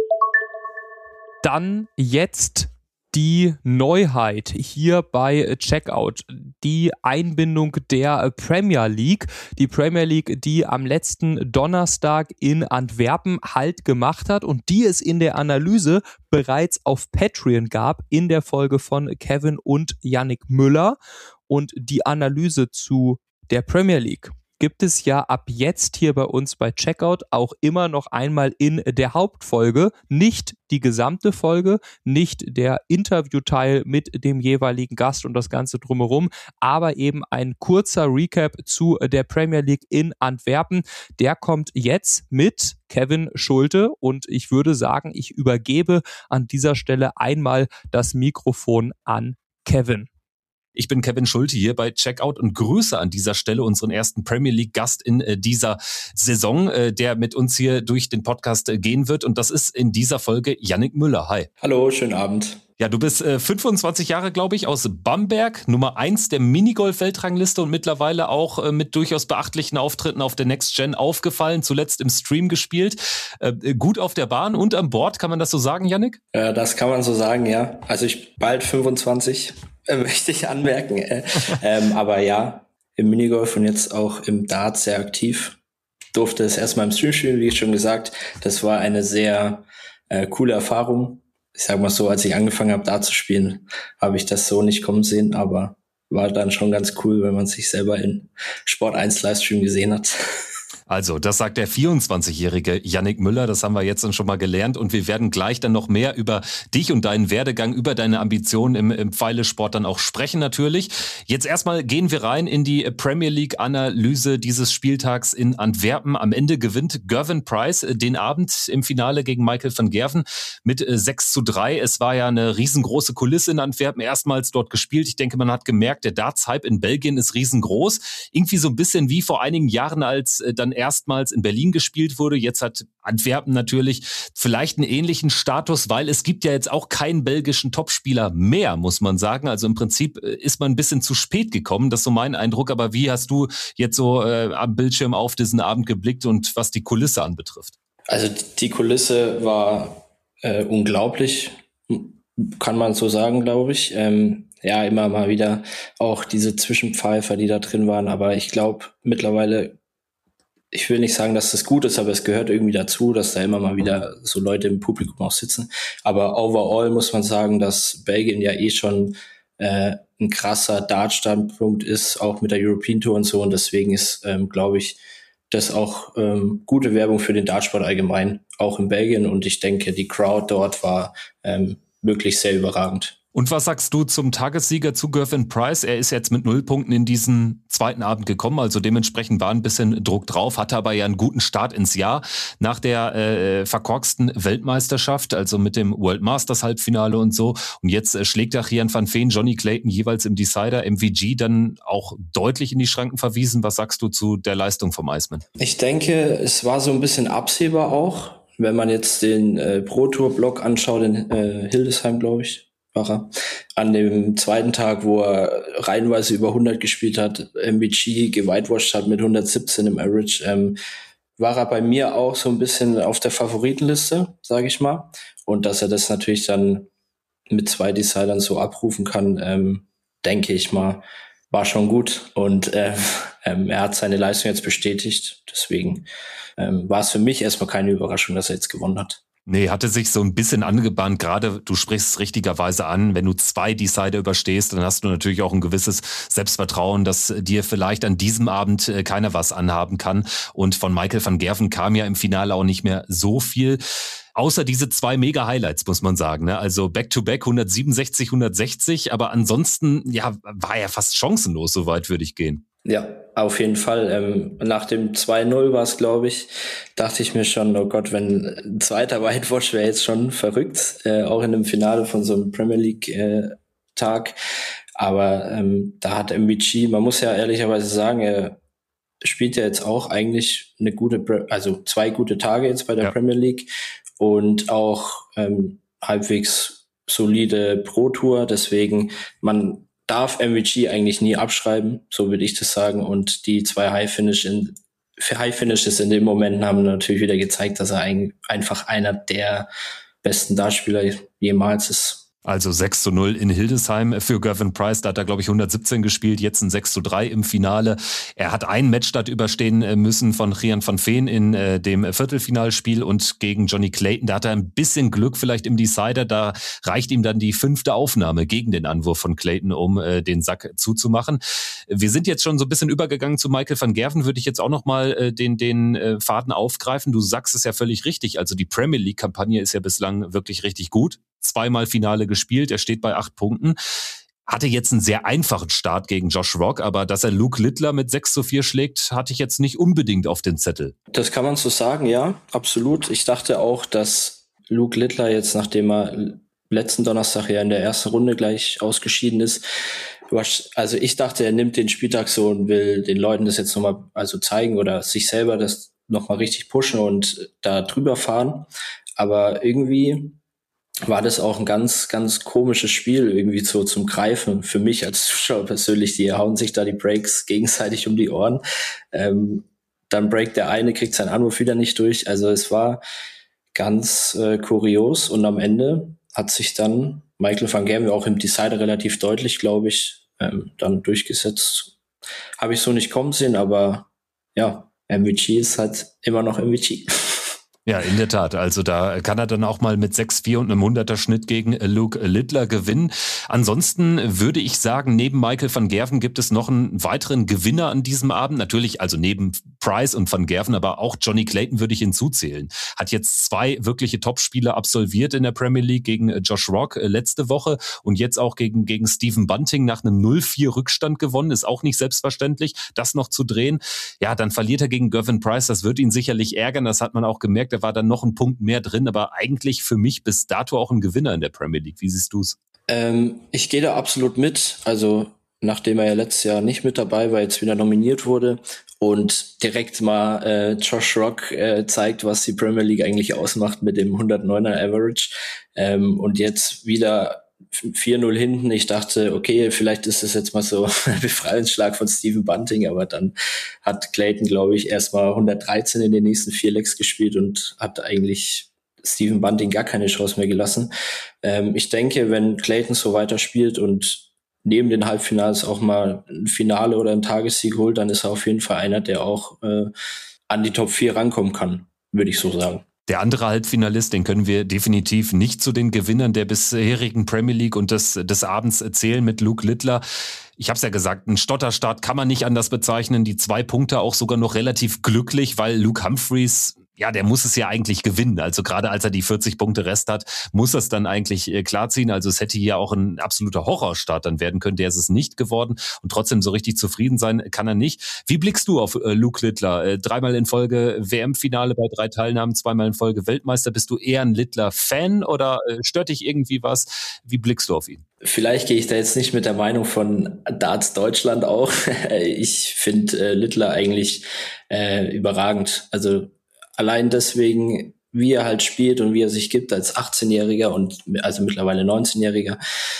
Dann jetzt die Neuheit hier bei Checkout, die Einbindung der Premier League. Die Premier League, die am letzten Donnerstag in Antwerpen Halt gemacht hat und die es in der Analyse bereits auf Patreon gab, in der Folge von Kevin und Yannick Müller. Und die Analyse zu der Premier League gibt es ja ab jetzt hier bei uns bei Checkout auch immer noch einmal in der Hauptfolge. Nicht die gesamte Folge, nicht der Interviewteil mit dem jeweiligen Gast und das Ganze drumherum, aber eben ein kurzer Recap zu der Premier League in Antwerpen. Der kommt jetzt mit Kevin Schulte und ich würde sagen, ich übergebe an dieser Stelle einmal das Mikrofon an Kevin. Ich bin Kevin Schulte hier bei Checkout und grüße an dieser Stelle unseren ersten Premier League Gast in dieser Saison, der mit uns hier durch den Podcast gehen wird. Und das ist in dieser Folge Yannick Müller. Hi. Hallo, schönen Abend. Ja, du bist 25 Jahre, glaube ich, aus Bamberg, Nummer 1 der Minigolf-Weltrangliste und mittlerweile auch mit durchaus beachtlichen Auftritten auf der Next Gen aufgefallen, zuletzt im Stream gespielt. Gut auf der Bahn und am Board, kann man das so sagen, Yannick? Das kann man so sagen, ja. Also ich bald 25, möchte ich anmerken. Aber ja, im Minigolf und jetzt auch im Dart sehr aktiv. Durfte es erstmal im Stream spielen, wie schon gesagt. Das war eine sehr coole Erfahrung. Ich sag mal so, als ich angefangen habe, Dart zu spielen, habe ich das so nicht kommen sehen, aber war dann schon ganz cool, wenn man sich selber in Sport 1 Livestream gesehen hat. Also, das sagt der 24-jährige Yannick Müller, das haben wir jetzt dann schon mal gelernt und wir werden gleich dann noch mehr über dich und deinen Werdegang, über deine Ambitionen im Pfeilesport dann auch sprechen natürlich. Jetzt erstmal gehen wir rein in die Premier League-Analyse dieses Spieltags in Antwerpen. Am Ende gewinnt Gervin Price den Abend im Finale gegen Michael van Gerven mit 6:3. Es war ja eine riesengroße Kulisse in Antwerpen, erstmals dort gespielt. Ich denke, man hat gemerkt, der Darts-Hype in Belgien ist riesengroß. Irgendwie so ein bisschen wie vor einigen Jahren, als dann erstmals in Berlin gespielt wurde. Jetzt hat Antwerpen natürlich vielleicht einen ähnlichen Status, weil es gibt ja jetzt auch keinen belgischen Topspieler mehr, muss man sagen. Also im Prinzip ist man ein bisschen zu spät gekommen, das ist so mein Eindruck. Aber wie hast du jetzt so am Bildschirm auf diesen Abend geblickt und was die Kulisse anbetrifft? Also die Kulisse war unglaublich, kann man so sagen, glaube ich. Ja, immer mal wieder auch diese Zwischenpfeifer, die da drin waren. Aber ich glaube mittlerweile, ich will nicht sagen, dass das gut ist, aber es gehört irgendwie dazu, dass da immer mal wieder so Leute im Publikum auch sitzen. Aber overall muss man sagen, dass Belgien ja schon ein krasser Dart-Standpunkt ist, auch mit der European Tour und so. Und deswegen ist, glaube ich, das auch gute Werbung für den Dartsport allgemein, auch in Belgien. Und ich denke, die Crowd dort war wirklich sehr überragend. Und was sagst du zum Tagessieger, zu Gervin Price? Er ist jetzt mit 0 Punkten in diesen zweiten Abend gekommen, also dementsprechend war ein bisschen Druck drauf, hatte aber ja einen guten Start ins Jahr nach der verkorksten Weltmeisterschaft, also mit dem World Masters Halbfinale und so. Und jetzt schlägt er Gian van Veen, Johnny Clayton jeweils im Decider, MVG dann auch deutlich in die Schranken verwiesen. Was sagst du zu der Leistung vom Iceman? Ich denke, es war so ein bisschen absehbar auch, wenn man jetzt den Pro-Tour-Block anschaut, in Hildesheim, glaube ich, war er. An dem zweiten Tag, wo er reihenweise über 100 gespielt hat, MVG gewhitewashed hat mit 117 im Average, war er bei mir auch so ein bisschen auf der Favoritenliste, sage ich mal. Und dass er das natürlich dann mit 2 Decidern so abrufen kann, denke ich mal, war schon gut. Und er hat seine Leistung jetzt bestätigt. Deswegen war es für mich erstmal keine Überraschung, dass er jetzt gewonnen hat. Nee, hatte sich so ein bisschen angebahnt, gerade du sprichst es richtigerweise an, wenn du 2 Decider überstehst, dann hast du natürlich auch ein gewisses Selbstvertrauen, dass dir vielleicht an diesem Abend keiner was anhaben kann. Und von Michael van Gerven kam ja im Finale auch nicht mehr so viel. Außer diese 2 Mega-Highlights, muss man sagen. Ne? Also Back-to-Back 167, 160, aber ansonsten ja, war er fast chancenlos, so weit würde ich gehen. Ja, auf jeden Fall. Nach dem 2-0 war es, glaube ich, dachte ich mir schon, oh Gott, wenn ein zweiter Whitewash wäre jetzt schon verrückt, auch in einem Finale von so einem Premier League Tag. Aber da hat MVG, man muss ja ehrlicherweise sagen, er spielt ja jetzt auch eigentlich eine gute, also 2 gute Tage jetzt bei der Premier League und auch halbwegs solide Pro-Tour. Deswegen, man darf MVG eigentlich nie abschreiben, so würde ich das sagen. Und die 2 High-Finishes in den Momenten haben natürlich wieder gezeigt, dass er einfach einer der besten Dartspieler jemals ist. Also 6-0 in Hildesheim für Gervin Price. Da hat er, glaube ich, 117 gespielt, jetzt ein 6-3 im Finale. Er hat einen Matchstart überstehen müssen von Gian van Veen in dem Viertelfinalspiel und gegen Johnny Clayton. Da hat er ein bisschen Glück vielleicht im Decider. Da reicht ihm dann die 5. Aufnahme gegen den Anwurf von Clayton, um den Sack zuzumachen. Wir sind jetzt schon so ein bisschen übergegangen zu Michael van Gerven. Würde ich jetzt auch nochmal den Faden aufgreifen. Du sagst es ja völlig richtig. Also die Premier League-Kampagne ist ja bislang wirklich richtig gut. 2-mal Finale gespielt, er steht bei 8 Punkten. Hatte jetzt einen sehr einfachen Start gegen Josh Rock, aber dass er Luke Littler mit 6-4 schlägt, hatte ich jetzt nicht unbedingt auf den Zettel. Das kann man so sagen, ja, absolut. Ich dachte auch, dass Luke Littler jetzt, nachdem er letzten Donnerstag ja in der ersten Runde gleich ausgeschieden ist, also ich dachte, er nimmt den Spieltag so und will den Leuten das jetzt nochmal zeigen oder sich selber das nochmal richtig pushen und da drüber fahren. Aber irgendwie war das auch ein ganz, ganz komisches Spiel irgendwie so zum Greifen für mich als Zuschauer persönlich. Die hauen sich da die Breaks gegenseitig um die Ohren. Dann breakt der eine, kriegt seinen Anwurf wieder nicht durch. Also es war ganz kurios und am Ende hat sich dann Michael van Gerven auch im Decider relativ deutlich, glaube ich, dann durchgesetzt. Habe ich so nicht kommen sehen, aber ja, MVG ist halt immer noch MVG. Ja, in der Tat. Also da kann er dann auch mal mit 6-4 und einem 100er Schnitt gegen Luke Littler gewinnen. Ansonsten würde ich sagen, neben Michael van Gerven gibt es noch einen weiteren Gewinner an diesem Abend. Natürlich, also neben Price und van Gerven, aber auch Johnny Clayton würde ich hinzuzählen. Hat jetzt 2 wirkliche Topspiele absolviert in der Premier League gegen Josh Rock letzte Woche und jetzt auch gegen Stephen Bunting nach einem 0-4 Rückstand gewonnen. Ist auch nicht selbstverständlich, das noch zu drehen. Ja, dann verliert er gegen Gervin Price. Das wird ihn sicherlich ärgern. Das hat man auch gemerkt. Da war dann noch ein Punkt mehr drin, aber eigentlich für mich bis dato auch ein Gewinner in der Premier League. Wie siehst du es? Ich gehe da absolut mit. Also nachdem er ja letztes Jahr nicht mit dabei war, jetzt wieder nominiert wurde und direkt mal Josh Rock zeigt, was die Premier League eigentlich ausmacht mit dem 109er Average. Und jetzt wieder 4-0 hinten. Ich dachte, okay, vielleicht ist es jetzt mal so ein Befreiungsschlag von Stephen Bunting, aber dann hat Clayton, glaube ich, erstmal 113 in den nächsten 4 Legs gespielt und hat eigentlich Stephen Bunting gar keine Chance mehr gelassen. Ich denke, wenn Clayton so weiterspielt und neben den Halbfinals auch mal ein Finale oder einen Tagessieg holt, dann ist er auf jeden Fall einer, der auch an die Top 4 rankommen kann, würde ich so sagen. Der andere Halbfinalist, den können wir definitiv nicht zu den Gewinnern der bisherigen Premier League und des Abends zählen mit Luke Littler. Ich habe es ja gesagt, ein Stotterstart kann man nicht anders bezeichnen. Die 2 Punkte auch sogar noch relativ glücklich, weil Luke Humphreys, ja, der muss es ja eigentlich gewinnen. Also gerade als er die 40 Punkte Rest hat, muss er es dann eigentlich klarziehen. Also es hätte hier auch ein absoluter Horrorstart dann werden können. Der ist es nicht geworden. Und trotzdem so richtig zufrieden sein kann er nicht. Wie blickst du auf Luke Littler? 3-mal in Folge WM-Finale bei 3 Teilnahmen, 2-mal in Folge Weltmeister. Bist du eher ein Littler-Fan oder stört dich irgendwie was? Wie blickst du auf ihn? Vielleicht gehe ich da jetzt nicht mit der Meinung von Darts Deutschland auch. Ich finde Littler eigentlich überragend. Also allein deswegen, wie er halt spielt und wie er sich gibt als 18-Jähriger und also mittlerweile 19-Jähriger,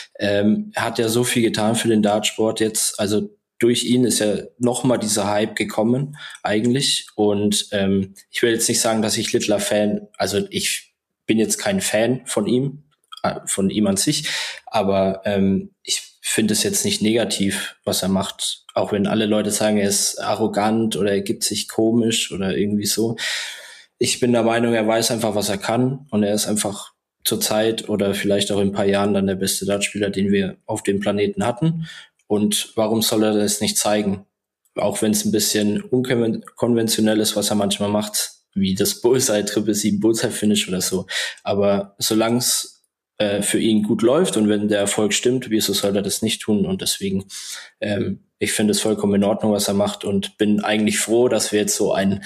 hat ja so viel getan für den Dartsport jetzt. Also durch ihn ist ja nochmal dieser Hype gekommen eigentlich. Und ich will jetzt nicht sagen, dass ich Littler-Fan, also ich bin jetzt kein Fan von ihm an sich, aber ich finde es jetzt nicht negativ, was er macht. Auch wenn alle Leute sagen, er ist arrogant oder er gibt sich komisch oder irgendwie so. Ich bin der Meinung, er weiß einfach, was er kann und er ist einfach zur Zeit oder vielleicht auch in ein paar Jahren dann der beste Dartspieler, den wir auf dem Planeten hatten. Und warum soll er das nicht zeigen? Auch wenn es ein bisschen unkonventionell ist, was er manchmal macht, wie das Bullseye, 777 Bullseye-Finish oder so. Aber solange es für ihn gut läuft und wenn der Erfolg stimmt, wieso soll er das nicht tun? Und deswegen, ich finde es vollkommen in Ordnung, was er macht und bin eigentlich froh, dass wir jetzt so einen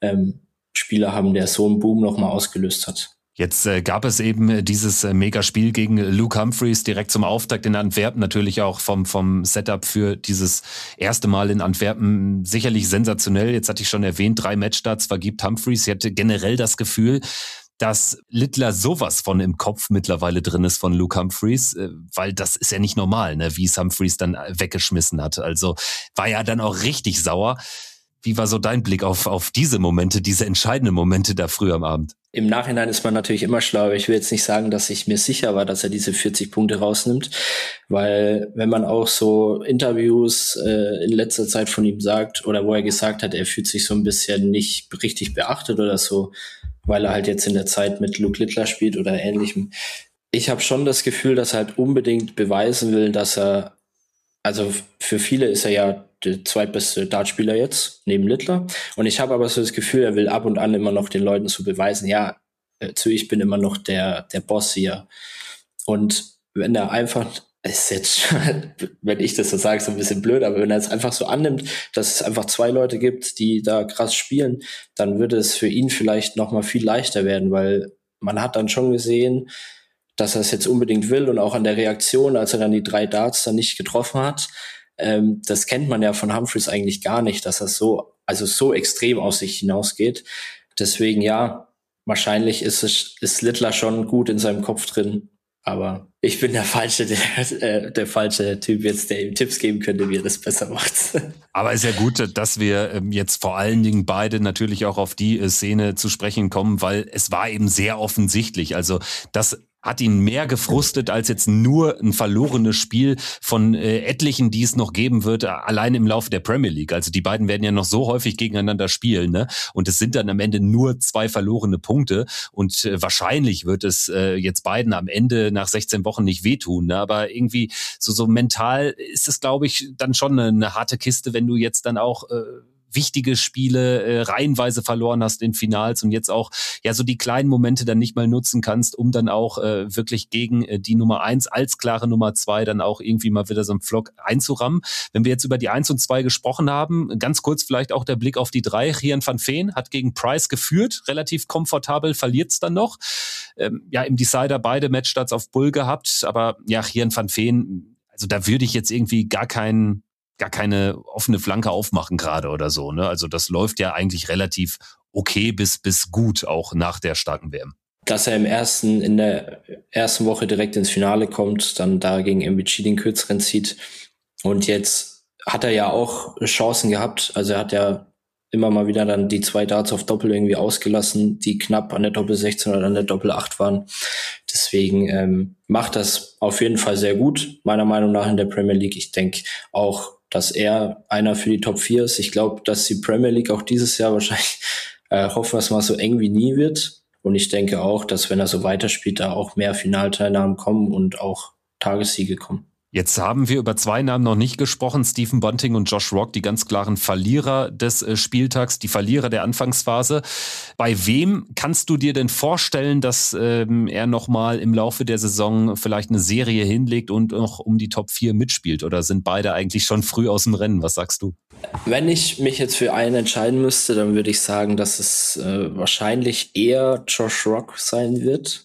Spieler haben, der so einen Boom nochmal ausgelöst hat. Jetzt gab es eben dieses Megaspiel gegen Luke Humphreys direkt zum Auftakt in Antwerpen, natürlich auch vom Setup für dieses erste Mal in Antwerpen sicherlich sensationell. Jetzt hatte ich schon erwähnt, 3 Matchstarts vergibt Humphreys. Ich hatte generell das Gefühl, dass Littler sowas von im Kopf mittlerweile drin ist von Luke Humphreys, weil das ist ja nicht normal, ne, wie es Humphreys dann weggeschmissen hat. Also war ja dann auch richtig sauer. Wie war so dein Blick auf diese Momente, diese entscheidenden Momente da früh am Abend? Im Nachhinein ist man natürlich immer schlauer. Ich will jetzt nicht sagen, dass ich mir sicher war, dass er diese 40 Punkte rausnimmt, weil wenn man auch so Interviews in letzter Zeit von ihm sagt oder wo er gesagt hat, er fühlt sich so ein bisschen nicht richtig beachtet oder so, weil er halt jetzt in der Zeit mit Luke Littler spielt oder Ähnlichem. Ich habe schon das Gefühl, dass er halt unbedingt beweisen will, dass er, also für viele ist er ja der zweitbeste Dartspieler jetzt, neben Littler. Und ich habe aber so das Gefühl, er will ab und an immer noch den Leuten so beweisen, ja, ich bin immer noch der Boss hier. Und wenn er einfach, ist jetzt, wenn ich das so sage, so ein bisschen blöd, aber wenn er es einfach so annimmt, dass es einfach 2 Leute gibt, die da krass spielen, dann würde es für ihn vielleicht noch mal viel leichter werden, weil man hat dann schon gesehen, dass er es jetzt unbedingt will und auch an der Reaktion, als er dann die 3 Darts dann nicht getroffen hat, das kennt man ja von Humphreys eigentlich gar nicht, dass er so extrem aus sich hinausgeht. Deswegen ja, wahrscheinlich ist Littler schon gut in seinem Kopf drin, aber ich bin der falsche Typ jetzt, der ihm Tipps geben könnte, wie er das besser macht. Aber ist ja gut, dass wir jetzt vor allen Dingen beide natürlich auch auf die Szene zu sprechen kommen, weil es war eben sehr offensichtlich. Also das hat ihn mehr gefrustet als jetzt nur ein verlorenes Spiel von etlichen, die es noch geben wird, allein im Laufe der Premier League. Also die beiden werden ja noch so häufig gegeneinander spielen, ne? Und es sind dann am Ende nur 2 verlorene Punkte und wahrscheinlich wird es jetzt beiden am Ende nach 16 Wochen nicht wehtun, ne? Aber irgendwie so mental ist es, glaube ich, dann schon eine harte Kiste, wenn du jetzt dann auch wichtige Spiele reihenweise verloren hast in Finals und jetzt auch ja so die kleinen Momente dann nicht mal nutzen kannst, um dann auch wirklich gegen die Nummer 1 als klare Nummer 2 dann auch irgendwie mal wieder so einen Vlog einzurammen. Wenn wir jetzt über die 1 und 2 gesprochen haben, ganz kurz vielleicht auch der Blick auf die 3. Gian van Veen hat gegen Price geführt, relativ komfortabel, verliert es dann noch. Ja, im Decider beide Matchstarts auf Bull gehabt, aber ja, Gian van Veen, also da würde ich jetzt irgendwie gar keinen gar keine offene Flanke aufmachen gerade oder so. Ne? Also das läuft ja eigentlich relativ okay bis gut, auch nach der starken WM. Dass er in der ersten Woche direkt ins Finale kommt, dann da gegen MVG den kürzeren zieht. Und jetzt hat er ja auch Chancen gehabt. Also er hat ja immer mal wieder dann die 2 Darts auf Doppel irgendwie ausgelassen, die knapp an der Doppel 16 oder an der Doppel 8 waren. Deswegen macht das auf jeden Fall sehr gut, meiner Meinung nach in der Premier League. Ich denke auch, dass er einer für die Top 4 ist. Ich glaube, dass die Premier League auch dieses Jahr wahrscheinlich, hoffen wir es mal, so eng wie nie wird. Und ich denke auch, dass wenn er so weiterspielt, da auch mehr Finalteilnahmen kommen und auch Tagessiege kommen. Jetzt haben wir über 2 Namen noch nicht gesprochen, Stephen Bunting und Josh Rock, die ganz klaren Verlierer des Spieltags, die Verlierer der Anfangsphase. Bei wem kannst du dir denn vorstellen, dass er nochmal im Laufe der Saison vielleicht eine Serie hinlegt und noch um die Top 4 mitspielt? Oder sind beide eigentlich schon früh aus dem Rennen? Was sagst du? Wenn ich mich jetzt für einen entscheiden müsste, dann würde ich sagen, dass es wahrscheinlich eher Josh Rock sein wird.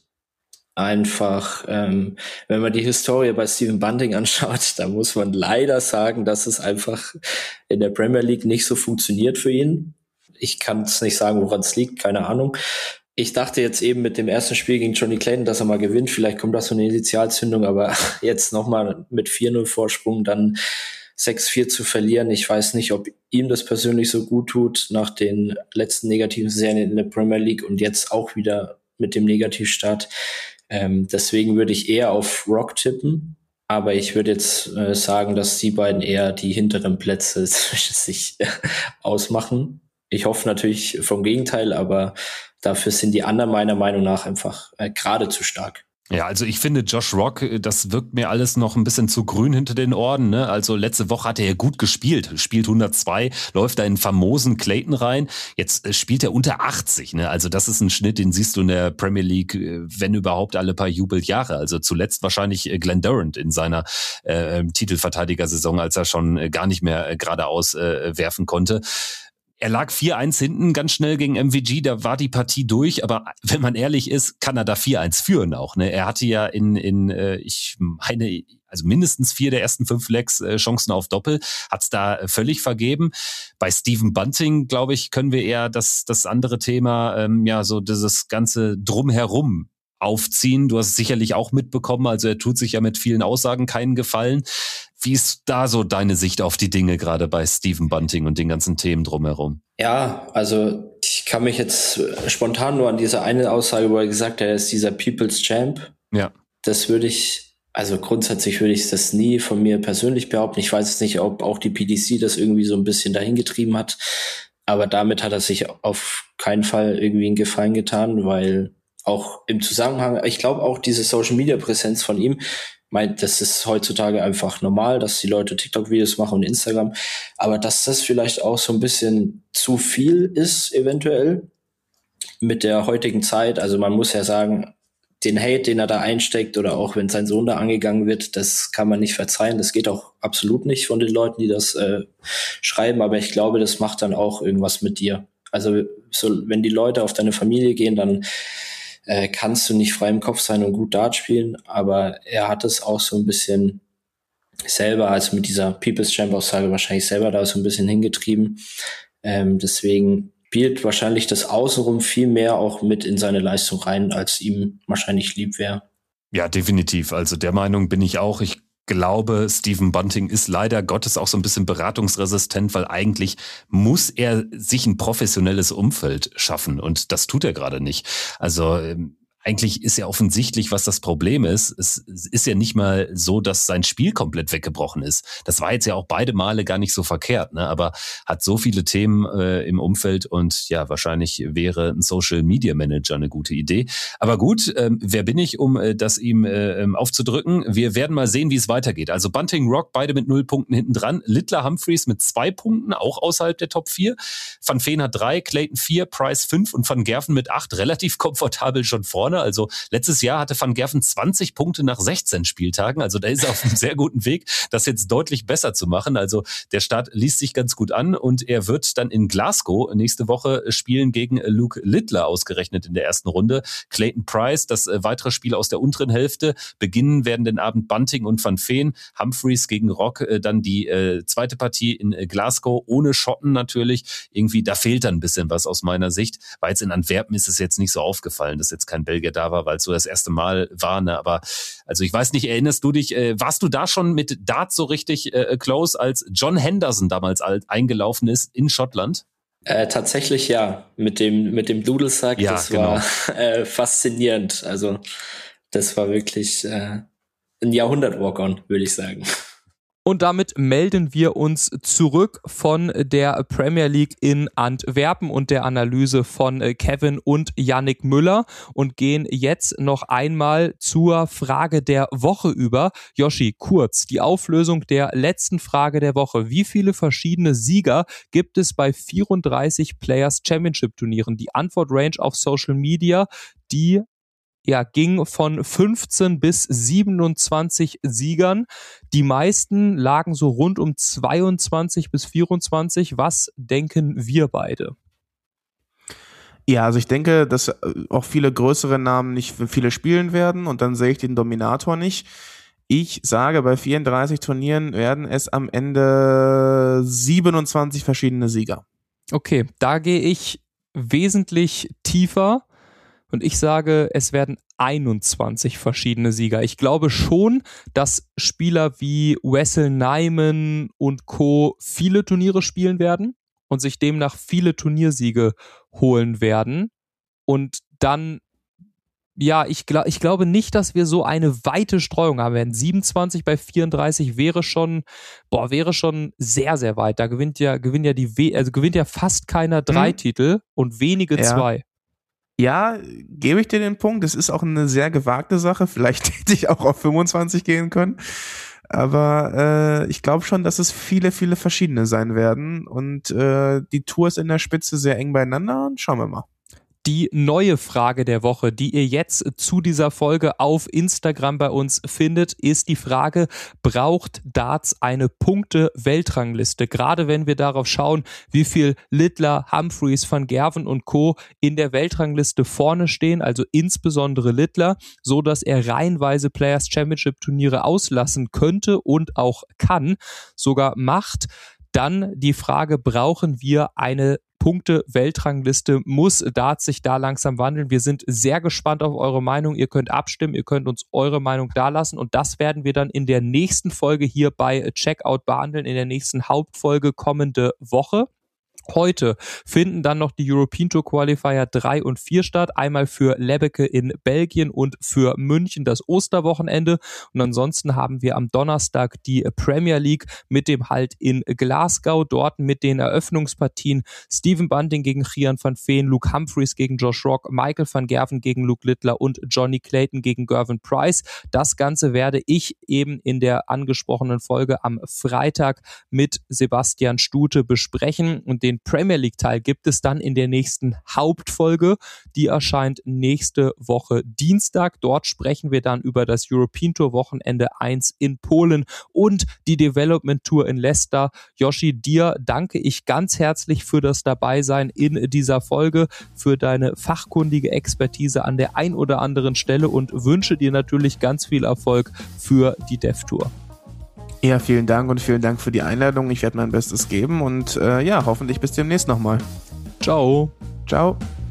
Einfach, wenn man die Historie bei Stephen Bunting anschaut, da muss man leider sagen, dass es einfach in der Premier League nicht so funktioniert für ihn. Ich kann es nicht sagen, woran es liegt, keine Ahnung. Ich dachte jetzt eben mit dem ersten Spiel gegen Johnny Clayton, dass er mal gewinnt. Vielleicht kommt das so eine Initialzündung, aber jetzt nochmal mit 4-0 Vorsprung, dann 6-4 zu verlieren. Ich weiß nicht, ob ihm das persönlich so gut tut nach den letzten negativen Serien in der Premier League und jetzt auch wieder mit dem Negativstart. Deswegen würde ich eher auf Rock tippen, aber ich würde jetzt sagen, dass die beiden eher die hinteren Plätze zwischen sich ausmachen. Ich hoffe natürlich vom Gegenteil, aber dafür sind die anderen meiner Meinung nach einfach gerade zu stark. Ja, also ich finde Josh Rock, das wirkt mir alles noch ein bisschen zu grün hinter den Ohren. Ne? Also letzte Woche hat er ja gut gespielt, spielt 102, läuft da in famosen Clayton rein. Jetzt spielt er unter 80. Ne? Also das ist ein Schnitt, den siehst du in der Premier League, wenn überhaupt alle paar Jubeljahre. Also zuletzt wahrscheinlich Glenn Durrant in seiner Titelverteidigersaison, als er schon gar nicht mehr geradeaus werfen konnte. Er lag 4-1 hinten ganz schnell gegen MVG, da war die Partie durch, aber wenn man ehrlich ist, kann er da 4-1 führen auch. Ne? Er hatte ja ich meine, also mindestens 4 der ersten 5 Legs Chancen auf Doppel, hat's da völlig vergeben. Bei Stephen Bunting, glaube ich, können wir eher das andere Thema, so dieses ganze Drumherum aufziehen. Du hast es sicherlich auch mitbekommen, also er tut sich ja mit vielen Aussagen keinen Gefallen. Wie ist da so deine Sicht auf die Dinge, gerade bei Stephen Bunting und den ganzen Themen drumherum? Ja, also ich kann mich jetzt spontan nur an diese eine Aussage, wo er gesagt hat, er ist dieser People's Champ. Ja. Grundsätzlich würde ich das nie von mir persönlich behaupten. Ich weiß jetzt nicht, ob auch die PDC das irgendwie so ein bisschen dahin getrieben hat. Aber damit hat er sich auf keinen Fall irgendwie einen Gefallen getan, weil auch im Zusammenhang, ich glaube auch diese Social-Media-Präsenz von ihm, das ist heutzutage einfach normal, dass die Leute TikTok-Videos machen und Instagram, aber dass das vielleicht auch so ein bisschen zu viel ist, eventuell, mit der heutigen Zeit. Also man muss ja sagen, den Hate, den er da einsteckt oder auch wenn sein Sohn da angegangen wird, das kann man nicht verzeihen. Das geht auch absolut nicht von den Leuten, die das schreiben, aber ich glaube, das macht dann auch irgendwas mit dir. Also so, wenn die Leute auf deine Familie gehen, dann kannst du nicht frei im Kopf sein und gut Dart spielen, aber er hat es auch so ein bisschen selber, also mit dieser People's Champ Aussage wahrscheinlich selber da so ein bisschen hingetrieben. Deswegen spielt wahrscheinlich das Außenrum viel mehr auch mit in seine Leistung rein, als ihm wahrscheinlich lieb wäre. Ja, definitiv. Also der Meinung bin ich auch. Ich glaube, Stephen Bunting ist leider Gottes auch so ein bisschen beratungsresistent, weil eigentlich muss er sich ein professionelles Umfeld schaffen und das tut er gerade nicht. Also eigentlich ist ja offensichtlich, was das Problem ist. Es ist ja nicht mal so, dass sein Spiel komplett weggebrochen ist. Das war jetzt ja auch beide Male gar nicht so verkehrt, ne? Aber hat so viele Themen im Umfeld und ja, wahrscheinlich wäre ein Social Media Manager eine gute Idee. Aber gut, wer bin ich, um das ihm aufzudrücken? Wir werden mal sehen, wie es weitergeht. Also Bunting, Rock, beide mit 0 Punkten hinten dran. Littler, Humphreys mit 2 Punkten, auch außerhalb der Top 4. Van Veen hat 3, Clayton 4, Price 5 und Van Gerven mit 8, relativ komfortabel schon vorne. vorne. Also letztes Jahr hatte Van Gerven 20 Punkte nach 16 Spieltagen. Also da ist er auf einem sehr guten Weg, das jetzt deutlich besser zu machen. Also der Start liest sich ganz gut an und er wird dann in Glasgow nächste Woche spielen gegen Luke Littler, ausgerechnet in der ersten Runde. Clayton Price, das weitere Spiel aus der unteren Hälfte. Beginnen werden den Abend Bunting und Van Veen. Humphreys gegen Rock, dann die zweite Partie in Glasgow, ohne Schotten natürlich. Irgendwie, da fehlt dann ein bisschen was aus meiner Sicht. Weil jetzt in Antwerpen ist es jetzt nicht so aufgefallen, dass jetzt kein Belgier da war, weil es so das erste Mal war. Ne? Aber also ich weiß nicht, erinnerst du dich, warst du da schon mit Darts so richtig close, als John Henderson damals eingelaufen ist in Schottland? Tatsächlich ja, mit dem Dudelsack, ja, das genau. war faszinierend. Also das war wirklich ein Jahrhundert-Walk-on, würde ich sagen. Und damit melden wir uns zurück von der Premier League in Antwerpen und der Analyse von Kevin und Yannick Müller und gehen jetzt noch einmal zur Frage der Woche über. Yoshi, kurz, die Auflösung der letzten Frage der Woche. Wie viele verschiedene Sieger gibt es bei 34 Players Championship Turnieren? Die Antwortrange auf Social Media, die ging von 15 bis 27 Siegern. Die meisten lagen so rund um 22 bis 24. Was denken wir beide? Ja, also ich denke, dass auch viele größere Namen nicht für viele spielen werden und dann sehe ich den Dominator nicht. Ich sage, bei 34 Turnieren werden es am Ende 27 verschiedene Sieger. Okay, da gehe ich wesentlich tiefer. Und ich sage, es werden 21 verschiedene Sieger. Ich glaube schon, dass Spieler wie Wessel Nijman und Co. viele Turniere spielen werden und sich demnach viele Turniersiege holen werden. Und dann, ja, ich glaube nicht, dass wir so eine weite Streuung haben werden. 27 bei 34 wäre schon sehr, sehr weit. Da gewinnt ja fast keiner 3 Titel und wenige 2. Ja, gebe ich dir den Punkt. Das ist auch eine sehr gewagte Sache. Vielleicht hätte ich auch auf 25 gehen können. Aber ich glaube schon, dass es viele, viele verschiedene sein werden. Und die Tour ist in der Spitze sehr eng beieinander. Und schauen wir mal. Die neue Frage der Woche, die ihr jetzt zu dieser Folge auf Instagram bei uns findet, ist die Frage, braucht Darts eine Punkte-Weltrangliste? Gerade wenn wir darauf schauen, wie viel Littler, Humphreys, Van Gerven und Co. in der Weltrangliste vorne stehen, also insbesondere Littler, so dass er reihenweise Players Championship Turniere auslassen könnte und auch kann, sogar macht. Dann die Frage, brauchen wir eine Punkte-Weltrangliste? Muss Darts sich da langsam wandeln? Wir sind sehr gespannt auf eure Meinung. Ihr könnt abstimmen, ihr könnt uns eure Meinung dalassen und das werden wir dann in der nächsten Folge hier bei Checkout behandeln, in der nächsten Hauptfolge kommende Woche. Heute finden dann noch die European Tour Qualifier 3 und 4 statt. Einmal für Lebbeke in Belgien und für München das Osterwochenende. Und ansonsten haben wir am Donnerstag die Premier League mit dem Halt in Glasgow. Dort mit den Eröffnungspartien Stephen Bunting gegen Gian van Veen, Luke Humphreys gegen Josh Rock, Michael van Gerven gegen Luke Littler und Johnny Clayton gegen Gervin Price. Das Ganze werde ich eben in der angesprochenen Folge am Freitag mit Sebastian Stute besprechen und den Premier League Teil gibt es dann in der nächsten Hauptfolge. Die erscheint nächste Woche Dienstag. Dort sprechen wir dann über das European Tour Wochenende 1 in Polen und die Development Tour in Leicester. Yoshi, dir danke ich ganz herzlich für das Dabeisein in dieser Folge, für deine fachkundige Expertise an der ein oder anderen Stelle und wünsche dir natürlich ganz viel Erfolg für die Dev Tour. Ja, vielen Dank und vielen Dank für die Einladung. Ich werde mein Bestes geben und hoffentlich bis demnächst nochmal. Ciao. Ciao.